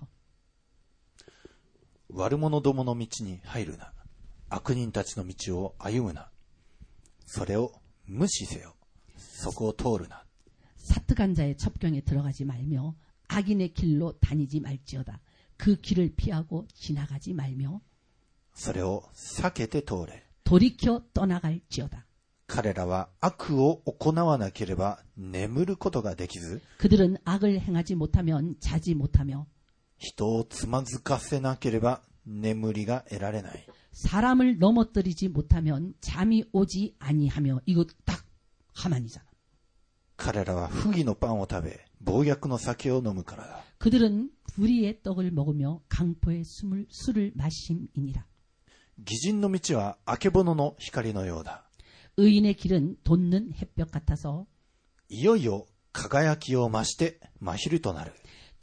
悪者どもの道に入るな。悪人たちの道を歩むな。それを無視せよ。そこを通るな。 사특한 자의 첩경에 들어가지 말며 악인의 길로 다니지 말지어다. 그 길을 피하고 지나가지 말며 それを避けて通れ。 돌이켜 떠나갈지어다. 彼らは悪を行わなければ眠ることができず、 그들은 악을 행하지 못하면 자지 못하며 人をつまずかせなければ眠りが得られない。 사람을 넘어뜨리지 못하면 잠이 오지 아니하며. 이거 딱 하만이잖아. 彼らは不義のパンを食べ、暴虐の酒を飲むからだ。 그들은 불의의 떡을 먹으며 강포의 술을 마심이니라. 義人の道はあけぼのの光のようだ。 의인의 길은 돋는 햇볕 같아서 いよいよ輝きを増して真昼となる。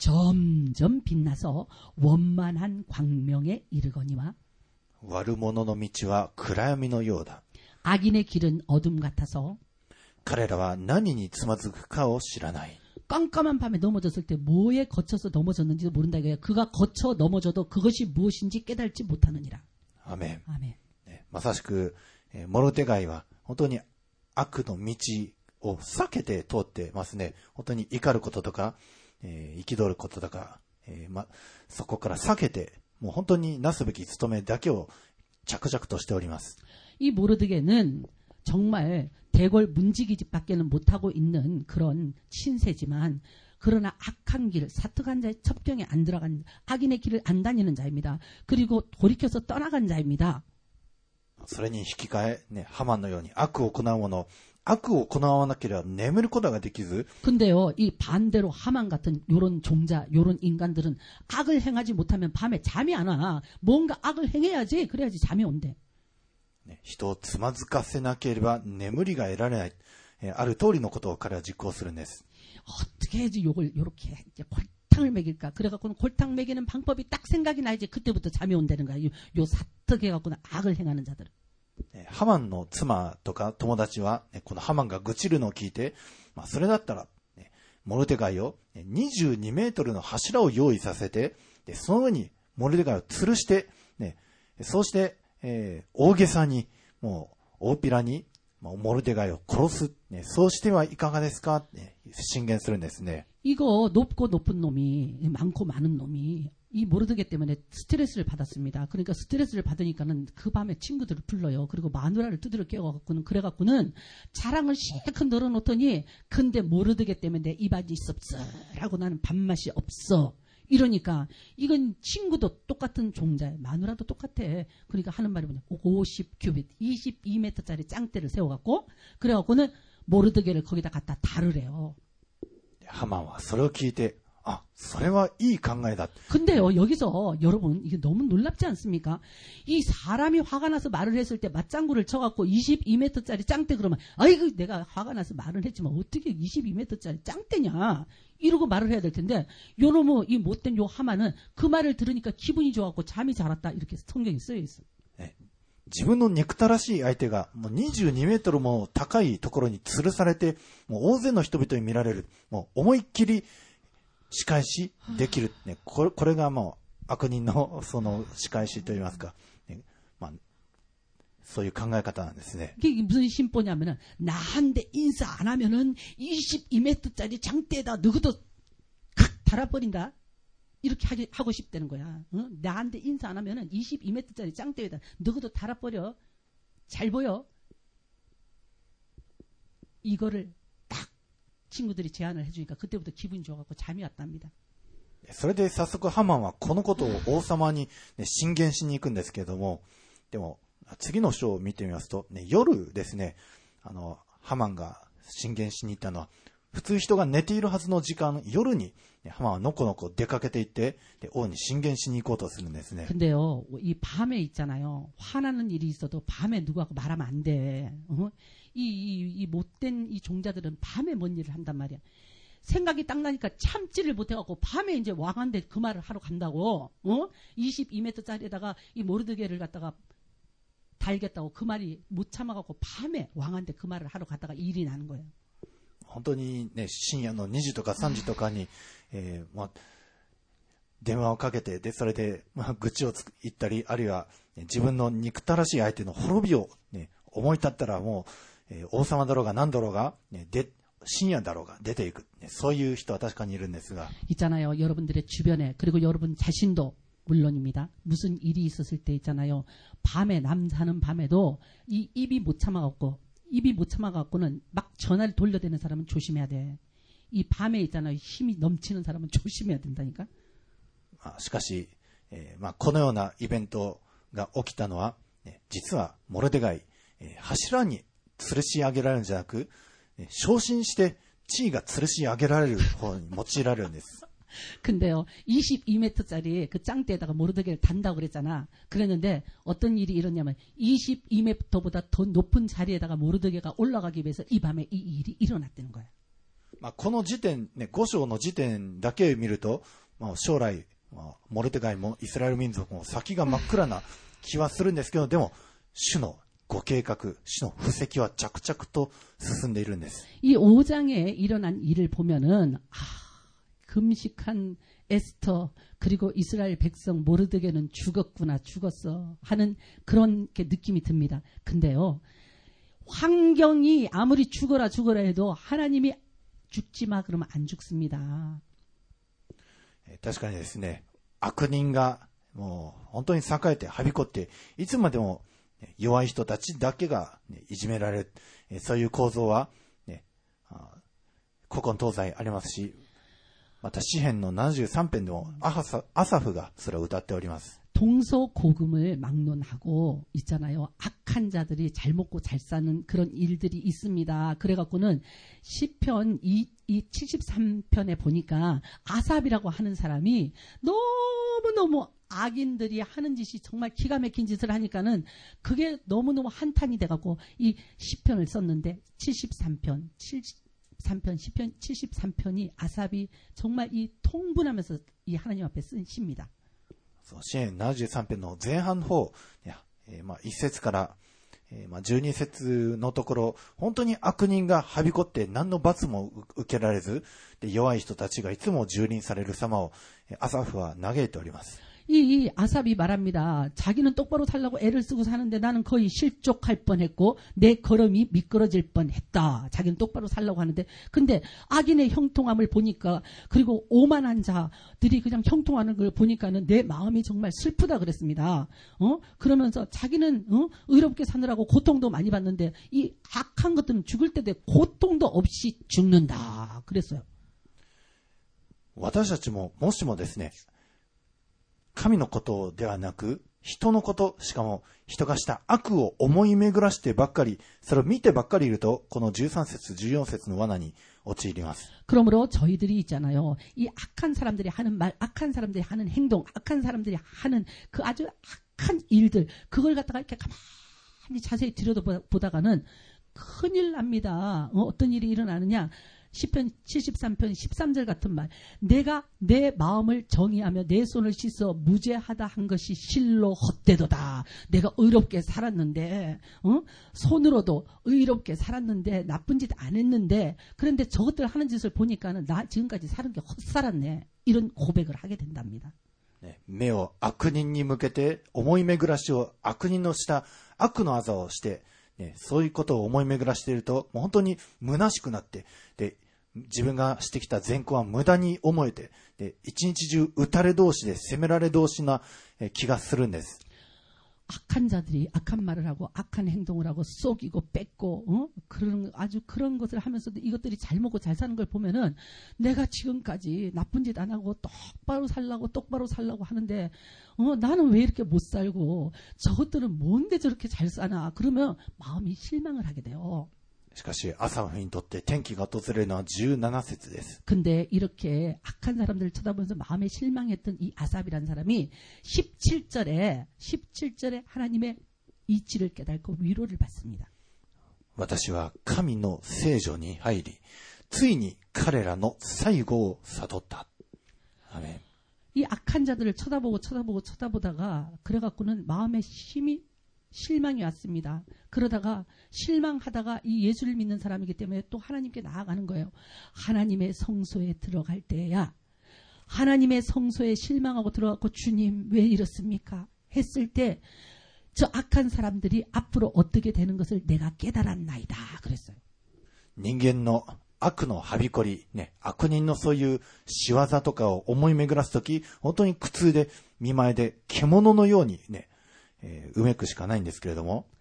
점점 빛나서 원만한 광명에 이르거니와 悪者の道は暗闇のようだ。 악인의 길은 어둠 같아서 彼らは何につまずくかを知らない。 깜깜한 밤에 넘어졌을 때 뭐에 거쳐서 넘어졌는지도 모른다 이거야. 그가 거쳐 넘어져도 그것이 무엇인지 깨달지 못하느니라. アメン。 아멘. まさしく、モルテガイは本当に悪の道を避けて通ってますね。本当に怒ることとか、憤ることとか、そこから避けて、もう本当になすべき務めだけを着々としております。 이 모르드게는 정말 대궐 문지기집밖에는 못하고 있는 그런 신세지만 그러나 악한 길, 사특한 자의 첩경에 안 들어간 악인의 길을 안 다니는 자입니다. 그리고 돌이켜서 떠나간 자입니다. それに引き換え、ね、ハマンのように悪を行う者、悪を行わなければ眠ることができず、 근데요, 이 반대로 하만 같은 요런 종자, 요런 인간들은 악을 행하지 못하면 밤에 잠이 안 와. 뭔가 악을 행해야지, 그래야지 잠이 온대. 人をつまずかせなければ眠りが得られない、ある通りのことを彼は実行するんです。 어떻게 해야지 요걸 요렇게 이제 골탕을 먹일까? 그래갖고는 골탕 먹이는 방법이 딱 생각이 나야지 그때부터 잠이 온다는 거야. 요 사특해갖고는 악을 행하는 자들은. ハマンの妻とか友達は、このハマンが愚痴るのを聞いて、それだったら、モルデガイを22メートルの柱を用意させて、その上にモルデガイを吊るして、そうして、大げさに、もう大っぴらに、 モルデガイを殺す、ね、そうしてはいかがですかって、進言するんですね。 이거 높고 높은 놈이, 많고 많은 놈이 이 모르드게 때문에 스트레스를 받았습니다. 그러니까 스트레스를 받으니까는 그 밤에 친구들을 불러요. 그리고 마누라를 두드려 깨워갖고는, 그래갖고는 자랑을 실컷 늘어놓더니, 근데 모르드게 때문에 내 입안이 씁쓸하고 나는 밥맛이 없어. 이러니까 이건 친구도 똑같은 종자예요. 마누라도 똑같아. 그러니까 하는 말이 뭐냐, 50규빗, 22m짜리 짱대를 세워갖고, 그래갖고는 모르드게를 거기다 갖다 다르래요. ハマンはそれを聞いて、あ、それはいい考えだ。 근데요, 여기서 여러분 이게 너무 놀랍지 않습니까? 이 사람이 화가 나서 말을 했을 때 맞장구를 쳐갖고 22m짜리 짱대 그러면, 아이고 내가 화가 나서 말을 했지만 어떻게 22m짜리 짱대냐 이러고 말을 해야 될 텐데, 요놈의 이 못된 요 하마는 그 말을 들으니까 기분이 좋았고 잠이 잘 왔다, 이렇게 성경에 쓰여 있어요. 自分の憎たらしい相手がもう22メートルも高いところに吊るされて、もう大勢の人々に見られる、もう思いっきり仕返しできる、ね、これがもう悪人のその仕返しといいますか、ね、そういう考え方なんですね。 이게 무슨 심보냐면은, 나한테 인사 안 하면은 22m짜리 장대에다 너희도 칵 달아버린다. 이렇게 하고 싶다는 거야. 응? 나한테 인사 안 하면은 22m짜리 짱대에다 너희도 달아버려. 잘 보여. 이거를 딱 친구들이 제안을 해주니까 그때부터 기분이 좋아갖고 잠이 왔답니다. それで早速ハマンはこのことを王様に、ね、進言しに行くんですけれども、でも次の章を見てみますと、ね、夜ですね、ハマンが進言しに行ったのは普通人が寝ているはずの時間、夜にハマンはのこのこ出かけていって、で王に進言しに行こうとするんですね。 근데요, 이 밤에 있잖아요. 화나는 일이 있어도 밤에 누구하고 말하면 안 돼. 이 못된 이 종자들은 밤에 뭔 일을 한단 말이야. 생각이 딱 나니까 참지를 못해갖고 밤에 이제 왕한테 그 말을 하러 간다고. 22m짜리에다가 이 모르드게를 갖다가 달겠다고 그 말이 못 참아갖고 밤에 왕한테 그 말을 하러 갔다가 일이 나는 거예요. 本当にね、深夜の2時とか3時とかに、電話をかけて、で、それで、愚痴を言ったり、あるいは、自分の憎たらしい相手の滅びを、ね、思い立ったらもう、王様だろうが何だろうが、ね、深夜だろうが出ていく、ね。そういう人は確かにいるんですが。 있잖아요. 여러분들의 주변에, 그리고 여러분 자신도 물론입니다. 무슨 일이 있었을 때 있잖아요. 밤에, 남 사는 밤에도 이 입이 못 참아갖고는 막 전화를 돌려대는 사람은 조심해야 돼. 이 밤에 있잖아요. 힘이 넘치는 사람은 조심해야 된다니까. しかし、このようなイベントが起きたのは、実はモルデガイ、柱に吊るし上げられるんじゃなく、昇進して地位が吊るし上げられる方に用いられるんです。 근데요, 22m짜리 그 짱대에다가 모르드게를 단다고 그랬잖아. 그랬는데 어떤 일이 일어나냐면 22m보다 더 높은 자리에다가 모르드게가 올라가기 위해서 이 밤에 이 일이 일어났다는 거야. この時点、ね、5章の時点だけ見ると、将来、モルデガイもイスラエル民族も先が真っ暗な気はするんですけど、でも主のご計画、主の布石は着々と進んでいるんです。 이 5장에 일어난 일을 보면은 금식한 에스터 그리고 이스라엘 백성 모르드게는 죽었어 하는 그런 느낌이 듭니다. 근데요, 환경이 아무리 죽어라 해도 하나님이 죽지 마 그러면 안 죽습니다. 確かにですね、悪人がもう本当に栄えてはびこっていつまでも弱い人たちだけがいじめられる、そういう構造は古今東西ありますし、また詩編の73編でもアサフがそれを歌っております。 동서고금을 막론하고 있잖아요. 악한 자들이 잘 먹고 잘 사는 그런 일들이 있습니다. 그래갖고는 시편 이 73편에 보니까 아삽이라고 하는 사람이 너무너무 악인들이 하는 짓이 정말 기가 막힌 짓을 하니까는 그게 너무너무 한탄이 돼갖고 이 시편을 썼는데 73편, 시편 73편이 아삽이 정말 이 통분하면서 이 하나님 앞에 쓴 시입니다. 詩編73編の前半の方、1節から、12節のところ、本当に悪人がはびこって何の罰も受けられず、で弱い人たちがいつも蹂躙される様をアサフは嘆いております。 이 아삽이 말합니다. 자기는 똑바로 살라고 애를 쓰고 사는데 나는 거의 실족할 뻔했고 내 걸음이 미끄러질 뻔했다. 자기는 똑바로 살라고 하는데 근데 악인의 형통함을 보니까 그리고 오만한 자들이 그냥 형통하는 걸 보니까는 내 마음이 정말 슬프다 그랬습니다. 그러면서 자기는 의롭게 사느라고 고통도 많이 받는데 이 악한 것들은 죽을 때 고통도 없이 죽는다 그랬어요. 私たちももしもですね、神のことではなく、人のこと、しかも人がした悪を思い巡らしてばっかり、それを見てばっかりいると、この13節、14節の罠に陥ります。 그러므로 저희들이 있잖아요. 이 악한 사람들이 하는 말, 악한 사람들이 하는 행동, 악한 사람들이 하는 그 아주 악한 일들, 그걸 갖다가 이렇게 가만히 자세히 들여다보다가는 큰일 납니다. 어떤 일이 일어나느냐. 시편 73편 13절 같은 말. 내가 내 마음을 정의하며 내 손을 씻어 무죄하다 한 것이 실로 헛되도다. 내가 의롭게 살았는데 손으로도 의롭게 살았는데 나쁜 짓 안 했는데 그런데 저것들 하는 짓을 보니까는 나 지금까지 사는 게 헛살았네. 이런 고백을 하게 된답니다. 目を悪人に向けて思い巡らしを悪人のした悪の技をして、そういうことを思い巡らしているともう本当に虚しくなって、で自分がしてきた善行は無駄に思えて、で一日中打たれ同士で責められ同士な気がするんです。 악한 자들이 악한 말을 하고 악한 행동을 하고 속이고 뺏고 아주 그런 것을 하면서도 이것들이 잘 먹고 잘 사는 걸 보면은 내가 지금까지 나쁜 짓 안 하고 똑바로 살라고 하는데 나는 왜 이렇게 못 살고 저것들은 뭔데 저렇게 잘 사나 그러면 마음이 실망을 하게 돼요. しかしアサフにとって転機が訪れるのは17節です。 근데 이렇게 악한 사람들을 쳐다보면서 마음에 실망했던 이 아삽이라는 사람이 17절에 하나님의 이치를 깨닫고 위로를 받습니다. 私は神の聖所に入り、ついに彼らの最後を悟った。アメン。 이 악한 자들을 쳐다보다가 그래갖고는 마음에 실망이 왔습니다. 그러다가 실망하다가 이 예수를 믿는 사람이기 때문에 또 하나님께 나아가는 거예요. 하나님의 성소에 들어갈 때야. 하나님의 성소에 실망하고 들어가고 주님 왜 이렇습니까? 했을 때 저 악한 사람들이 앞으로 어떻게 되는 것을 내가 깨달았나이다. 그랬어요. 人間の悪のはびこり、悪人のそういう仕業とかを思い巡らすとき、本当に苦痛で見舞いで獣のようにうめくしかないんですけれども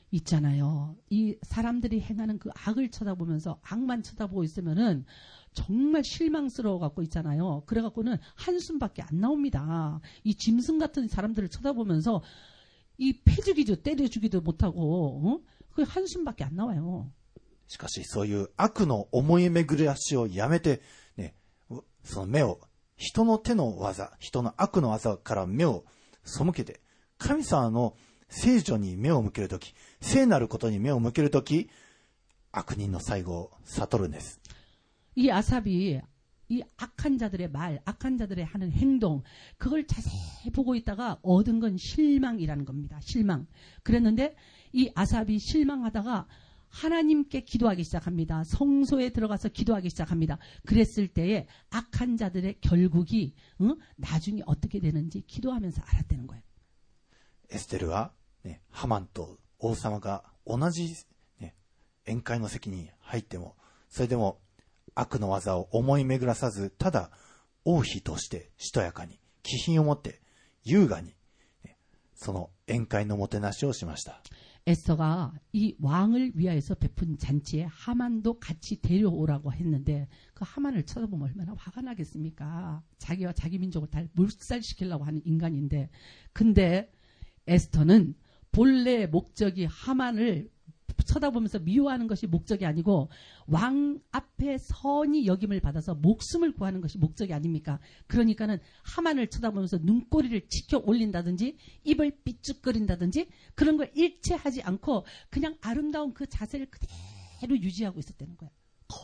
있잖아요. 이 사람들이 행하는 그 악을 쳐다보면서 악만 쳐다보고 있으면은 정말 실망스러워 갖고 있잖아요. 그래 갖고는 한숨밖에 안 나옵니다. 이 짐승 같은 사람들을 쳐다보면서 이 패죽이죠. 때려주기도 못하고 그 한숨밖에 안 나와요. しかしそういう悪の思い巡らしをやめて、その目を人の手の技、人の悪の技から目を背けて神様の聖女に目を向けるとき、聖なることに目を向けるとき、悪人の最後を悟るんです。 이 아삽이 이 악한 자들의 말, 악한 자들의 하는 행동, 그걸 자세히 보고 있다가 얻은 건 실망이라는 겁니다. 실망. 그랬는데 이 아삽이 실망하다가 하나님께 기도하기 시작합니다. 성소에 들어가서 기도하기 시작합니다. 그랬을 때에 악한 자들의 결국이 나중에 어떻게 되는지 기도하면서 알았다는 거예요. エステルは、ハマンと王様が同じ、宴会の席に入っても、それでも悪の技を思い巡らさず、ただ王妃としてしとやかに、気品を持って優雅に、その宴会のもてなしをしました。 에스더가 이 왕을 위하여서 베푼 잔치에 하만도 같이 데려오라고 했는데 그 하만을 쳐다보면 얼마나 화가 나겠습니까? 자기와 자기 민족을 다 몰살시키려고 하는 인간인데 근데 에스더는 본래 목적이 하만을 쳐다보면서 미워하는 것이 목적이 아니고 왕 앞에 선이 여김을 받아서 목숨을 구하는 것이 목적이 아닙니까? 그러니까는 하만을 쳐다보면서 눈꼬리를 치켜 올린다든지 입을 삐죽거린다든지 그런 걸 일체하지 않고 그냥 아름다운 그 자세를 그대로 유지하고 있었다는 거예요.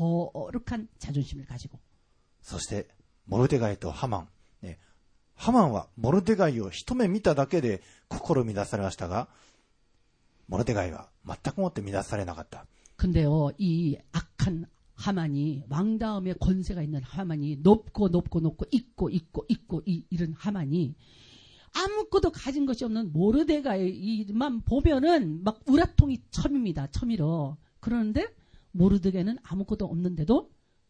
거룩한 자존심을 가지고. そしてモルデガイとハマン、ハマンはモルデガイを一目見ただけで心乱されましたが、モルデガイは全くもって乱されなかった。 근데요, 이 악한 하만이 왕 다음에 권세가 있는 하만이 높고 있고 이런 하만이 아무것도 가진 것이 없는 모르드게만 보면은 막 우라통이 첨입니다. 첨이로. 그러는데 모르드게는 아무것도 없는데도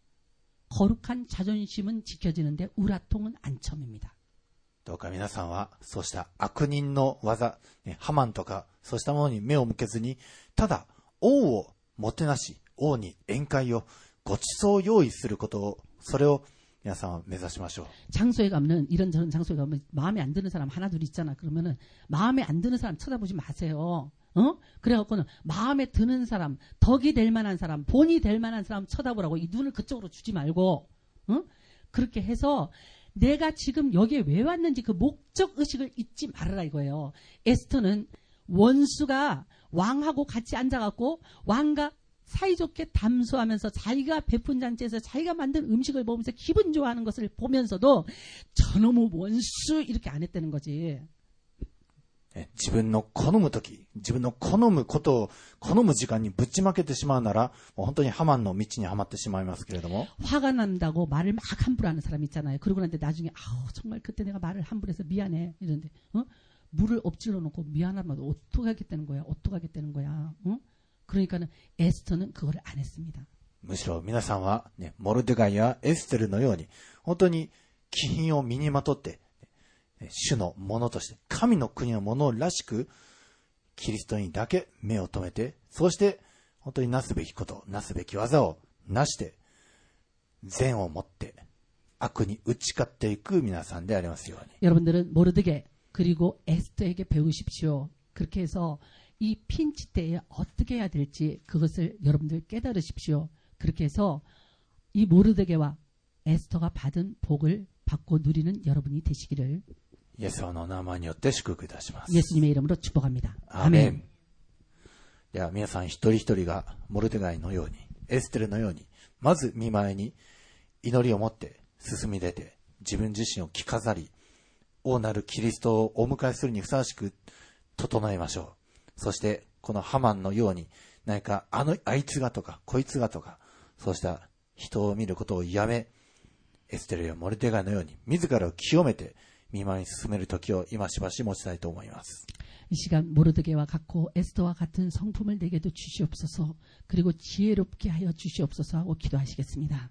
거룩한 자존심은 지켜지는데 우라통은 안 첨입니다. どうか皆さんはそうした悪人の技、ハマンとかそうしたものに目を向けずに、ただ王をもてなし、王に宴会をご馳走を用意することを、それを皆さんは目指しましょう。 장소에 가면은 이런저런 장소에 가면 마음에 안 드는 사람 하나 둘 있잖아. 그러면은 마음에 안 드는 사람 쳐다보지 마세요. 그래갖고는 마음에 드는 사람, 덕이 될 만한 사람, 본이 될 만한 사람 쳐다보라고. 이 눈을 그쪽으로 주지 말고, 그렇게 해서 내가 지금 여기에 왜 왔는지 그 목적 의식을 잊지 말아라 이거예요. 에스터는 원수가 왕하고 같이 앉아갖고 왕과 사이좋게 담소하면서 자기가 베푼 잔치에서 자기가 만든 음식을 먹으면서 기분 좋아하는 것을 보면서도 저놈의 원수 이렇게 안 했다는 거지. 自分の好むとき、自分の好むことを、好む時間にぶちまけてしまうなら、もう本当にハマンの道にはまってしまいますけれども。 화가 난다고 말을 막 함부로 하는 사람 있잖아요. 그러고 나는데 나중에 정말 그때 내가 말을 함부로 해서 미안해 이러는데 물을 엎질러 놓고 미안하면 어떻게 하겠다는 거야? 어떻게 하겠다는 거야? 그러니까는 에스터는 그걸 안 했습니다. むしろ皆さんは、モルデガイやエステルのように、本当に気品を身にまとって、主のものとして、神の国のものらしく、キリストにだけ目を留めて、そうして本当になすべきこと、なすべき技をなして、善をもって悪に打ち勝っていく皆さんでありますように。 여러분들은 모르드게 그리고 에스더에게 배우십시오. 그렇게 해서 이 핀치 때에 어떻게 해야 될지 그것을 여러분들 깨달으십시오. 그렇게 해서 이 모르드게와 에스더가 받은 복을 받고 누리는 여러분이 되시기를 イエス様の名前によって祝福いたします。 예수님의 이름으로 축복합니다. アーメン。では皆さん一人一人がモルデガイのように、エステルのように、まず見舞いに祈りを持って進み出て、自分自身を着飾り、王なるキリストをお迎えするにふさわしく整えましょう。そしてこのハマンのように、何かあいつがとかこいつがとか、そうした人を見ることをやめ、エステルやモルデガイのように自らを清めて見舞いに進める時を今しばし持ちたいと思います。 이 시간 모르드게와 같고 에스더와 같은 성품을 내게도 주시옵소서. 그리고 지혜롭게 하여 주시옵소서 하고 기도하시겠습니다.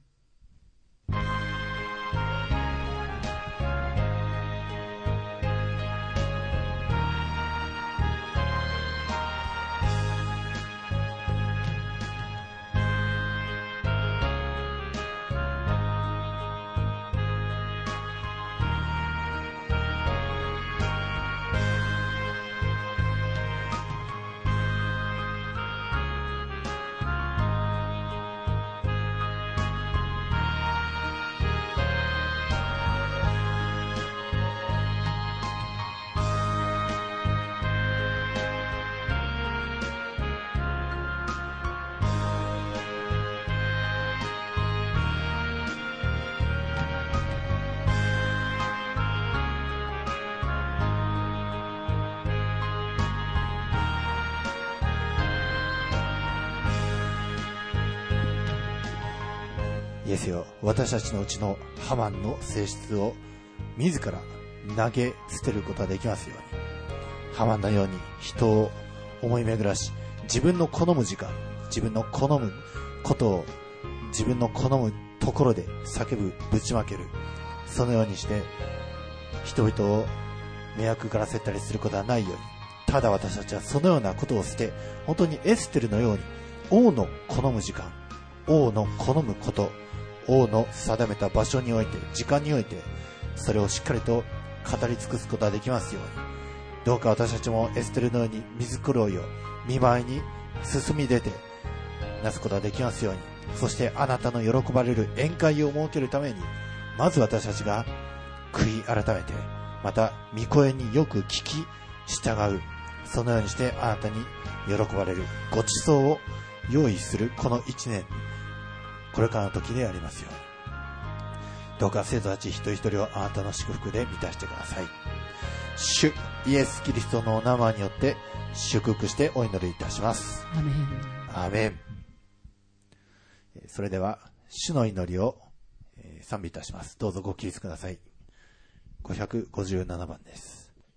イエスよ、私たちのうちのハマンの性質を自ら投げ捨てることができますように、ハマンのように人を思い巡らし、自分の好む時間、自分の好むことを自分の好むところで叫ぶ、ぶちまける、そのようにして人々を迷惑がらせたりすることはないように、ただ私たちはそのようなことを捨て、本当にエステルのように王の好む時間、王の好むこと、王の定めた場所において、時間において、それをしっかりと語り尽くすことができますように、どうか私たちもエステルのように水黒いを見舞いに進み出てなすことができますように、そしてあなたの喜ばれる宴会を設けるために、まず私たちが悔い改めて、また御声によく聞き従う、そのようにしてあなたに喜ばれるご馳走を用意するこの一年、これからの時でありますように、どうか生徒たち一人一人をあなたの祝福で満たしてください。主イエスキリストのお名前によって祝福してお祈りいたします。 アーメン。 アーメン。それでは主の祈りを賛美いたします。どうぞご起立ください。557番です。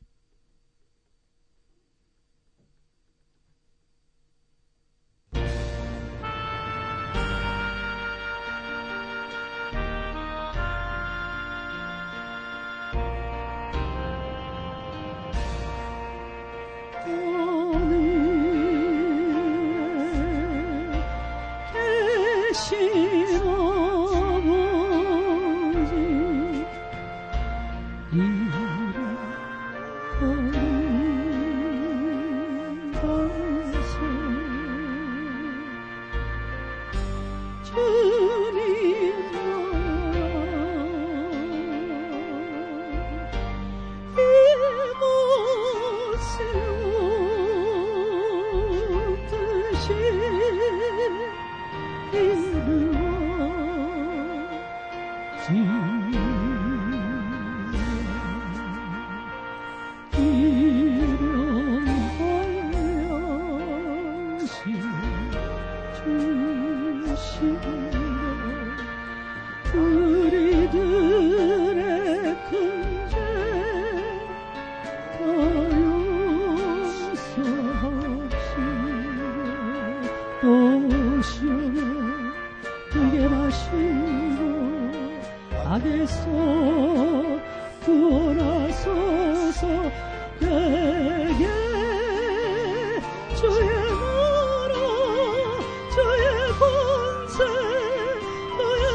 우리들의 큰죄 용서하시고 또 시험에 들게 마시고 악에서 구원하소서. 내게 주의 나라 주의 권세 주의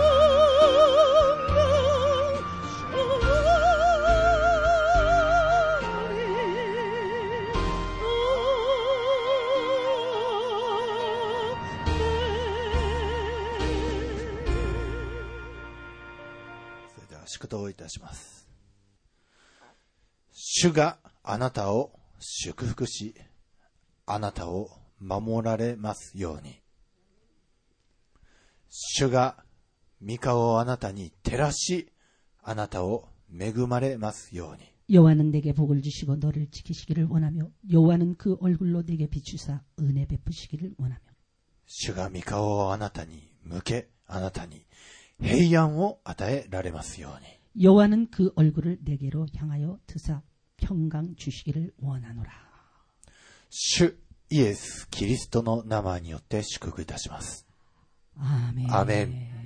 それでは祝祷をいたします。主があなたを祝福し、あなたを守られますように。主が御顔をあなたに照らし、あなたを恵まれますように。 여호와는 내게 복을 주시고 너를 지키시기를 원하며 여호와는 그 얼굴로 내게 비추사 은혜 베푸시기를 원하며 主が御顔をあなたに向け、あなたに平安を与えられますように。 여호와는 그 얼굴을 내게로 향하여 드사 평강 주시기를 원하노라. 主イエス・キリストの名前によって祝福いたします。 아멘. 아멘.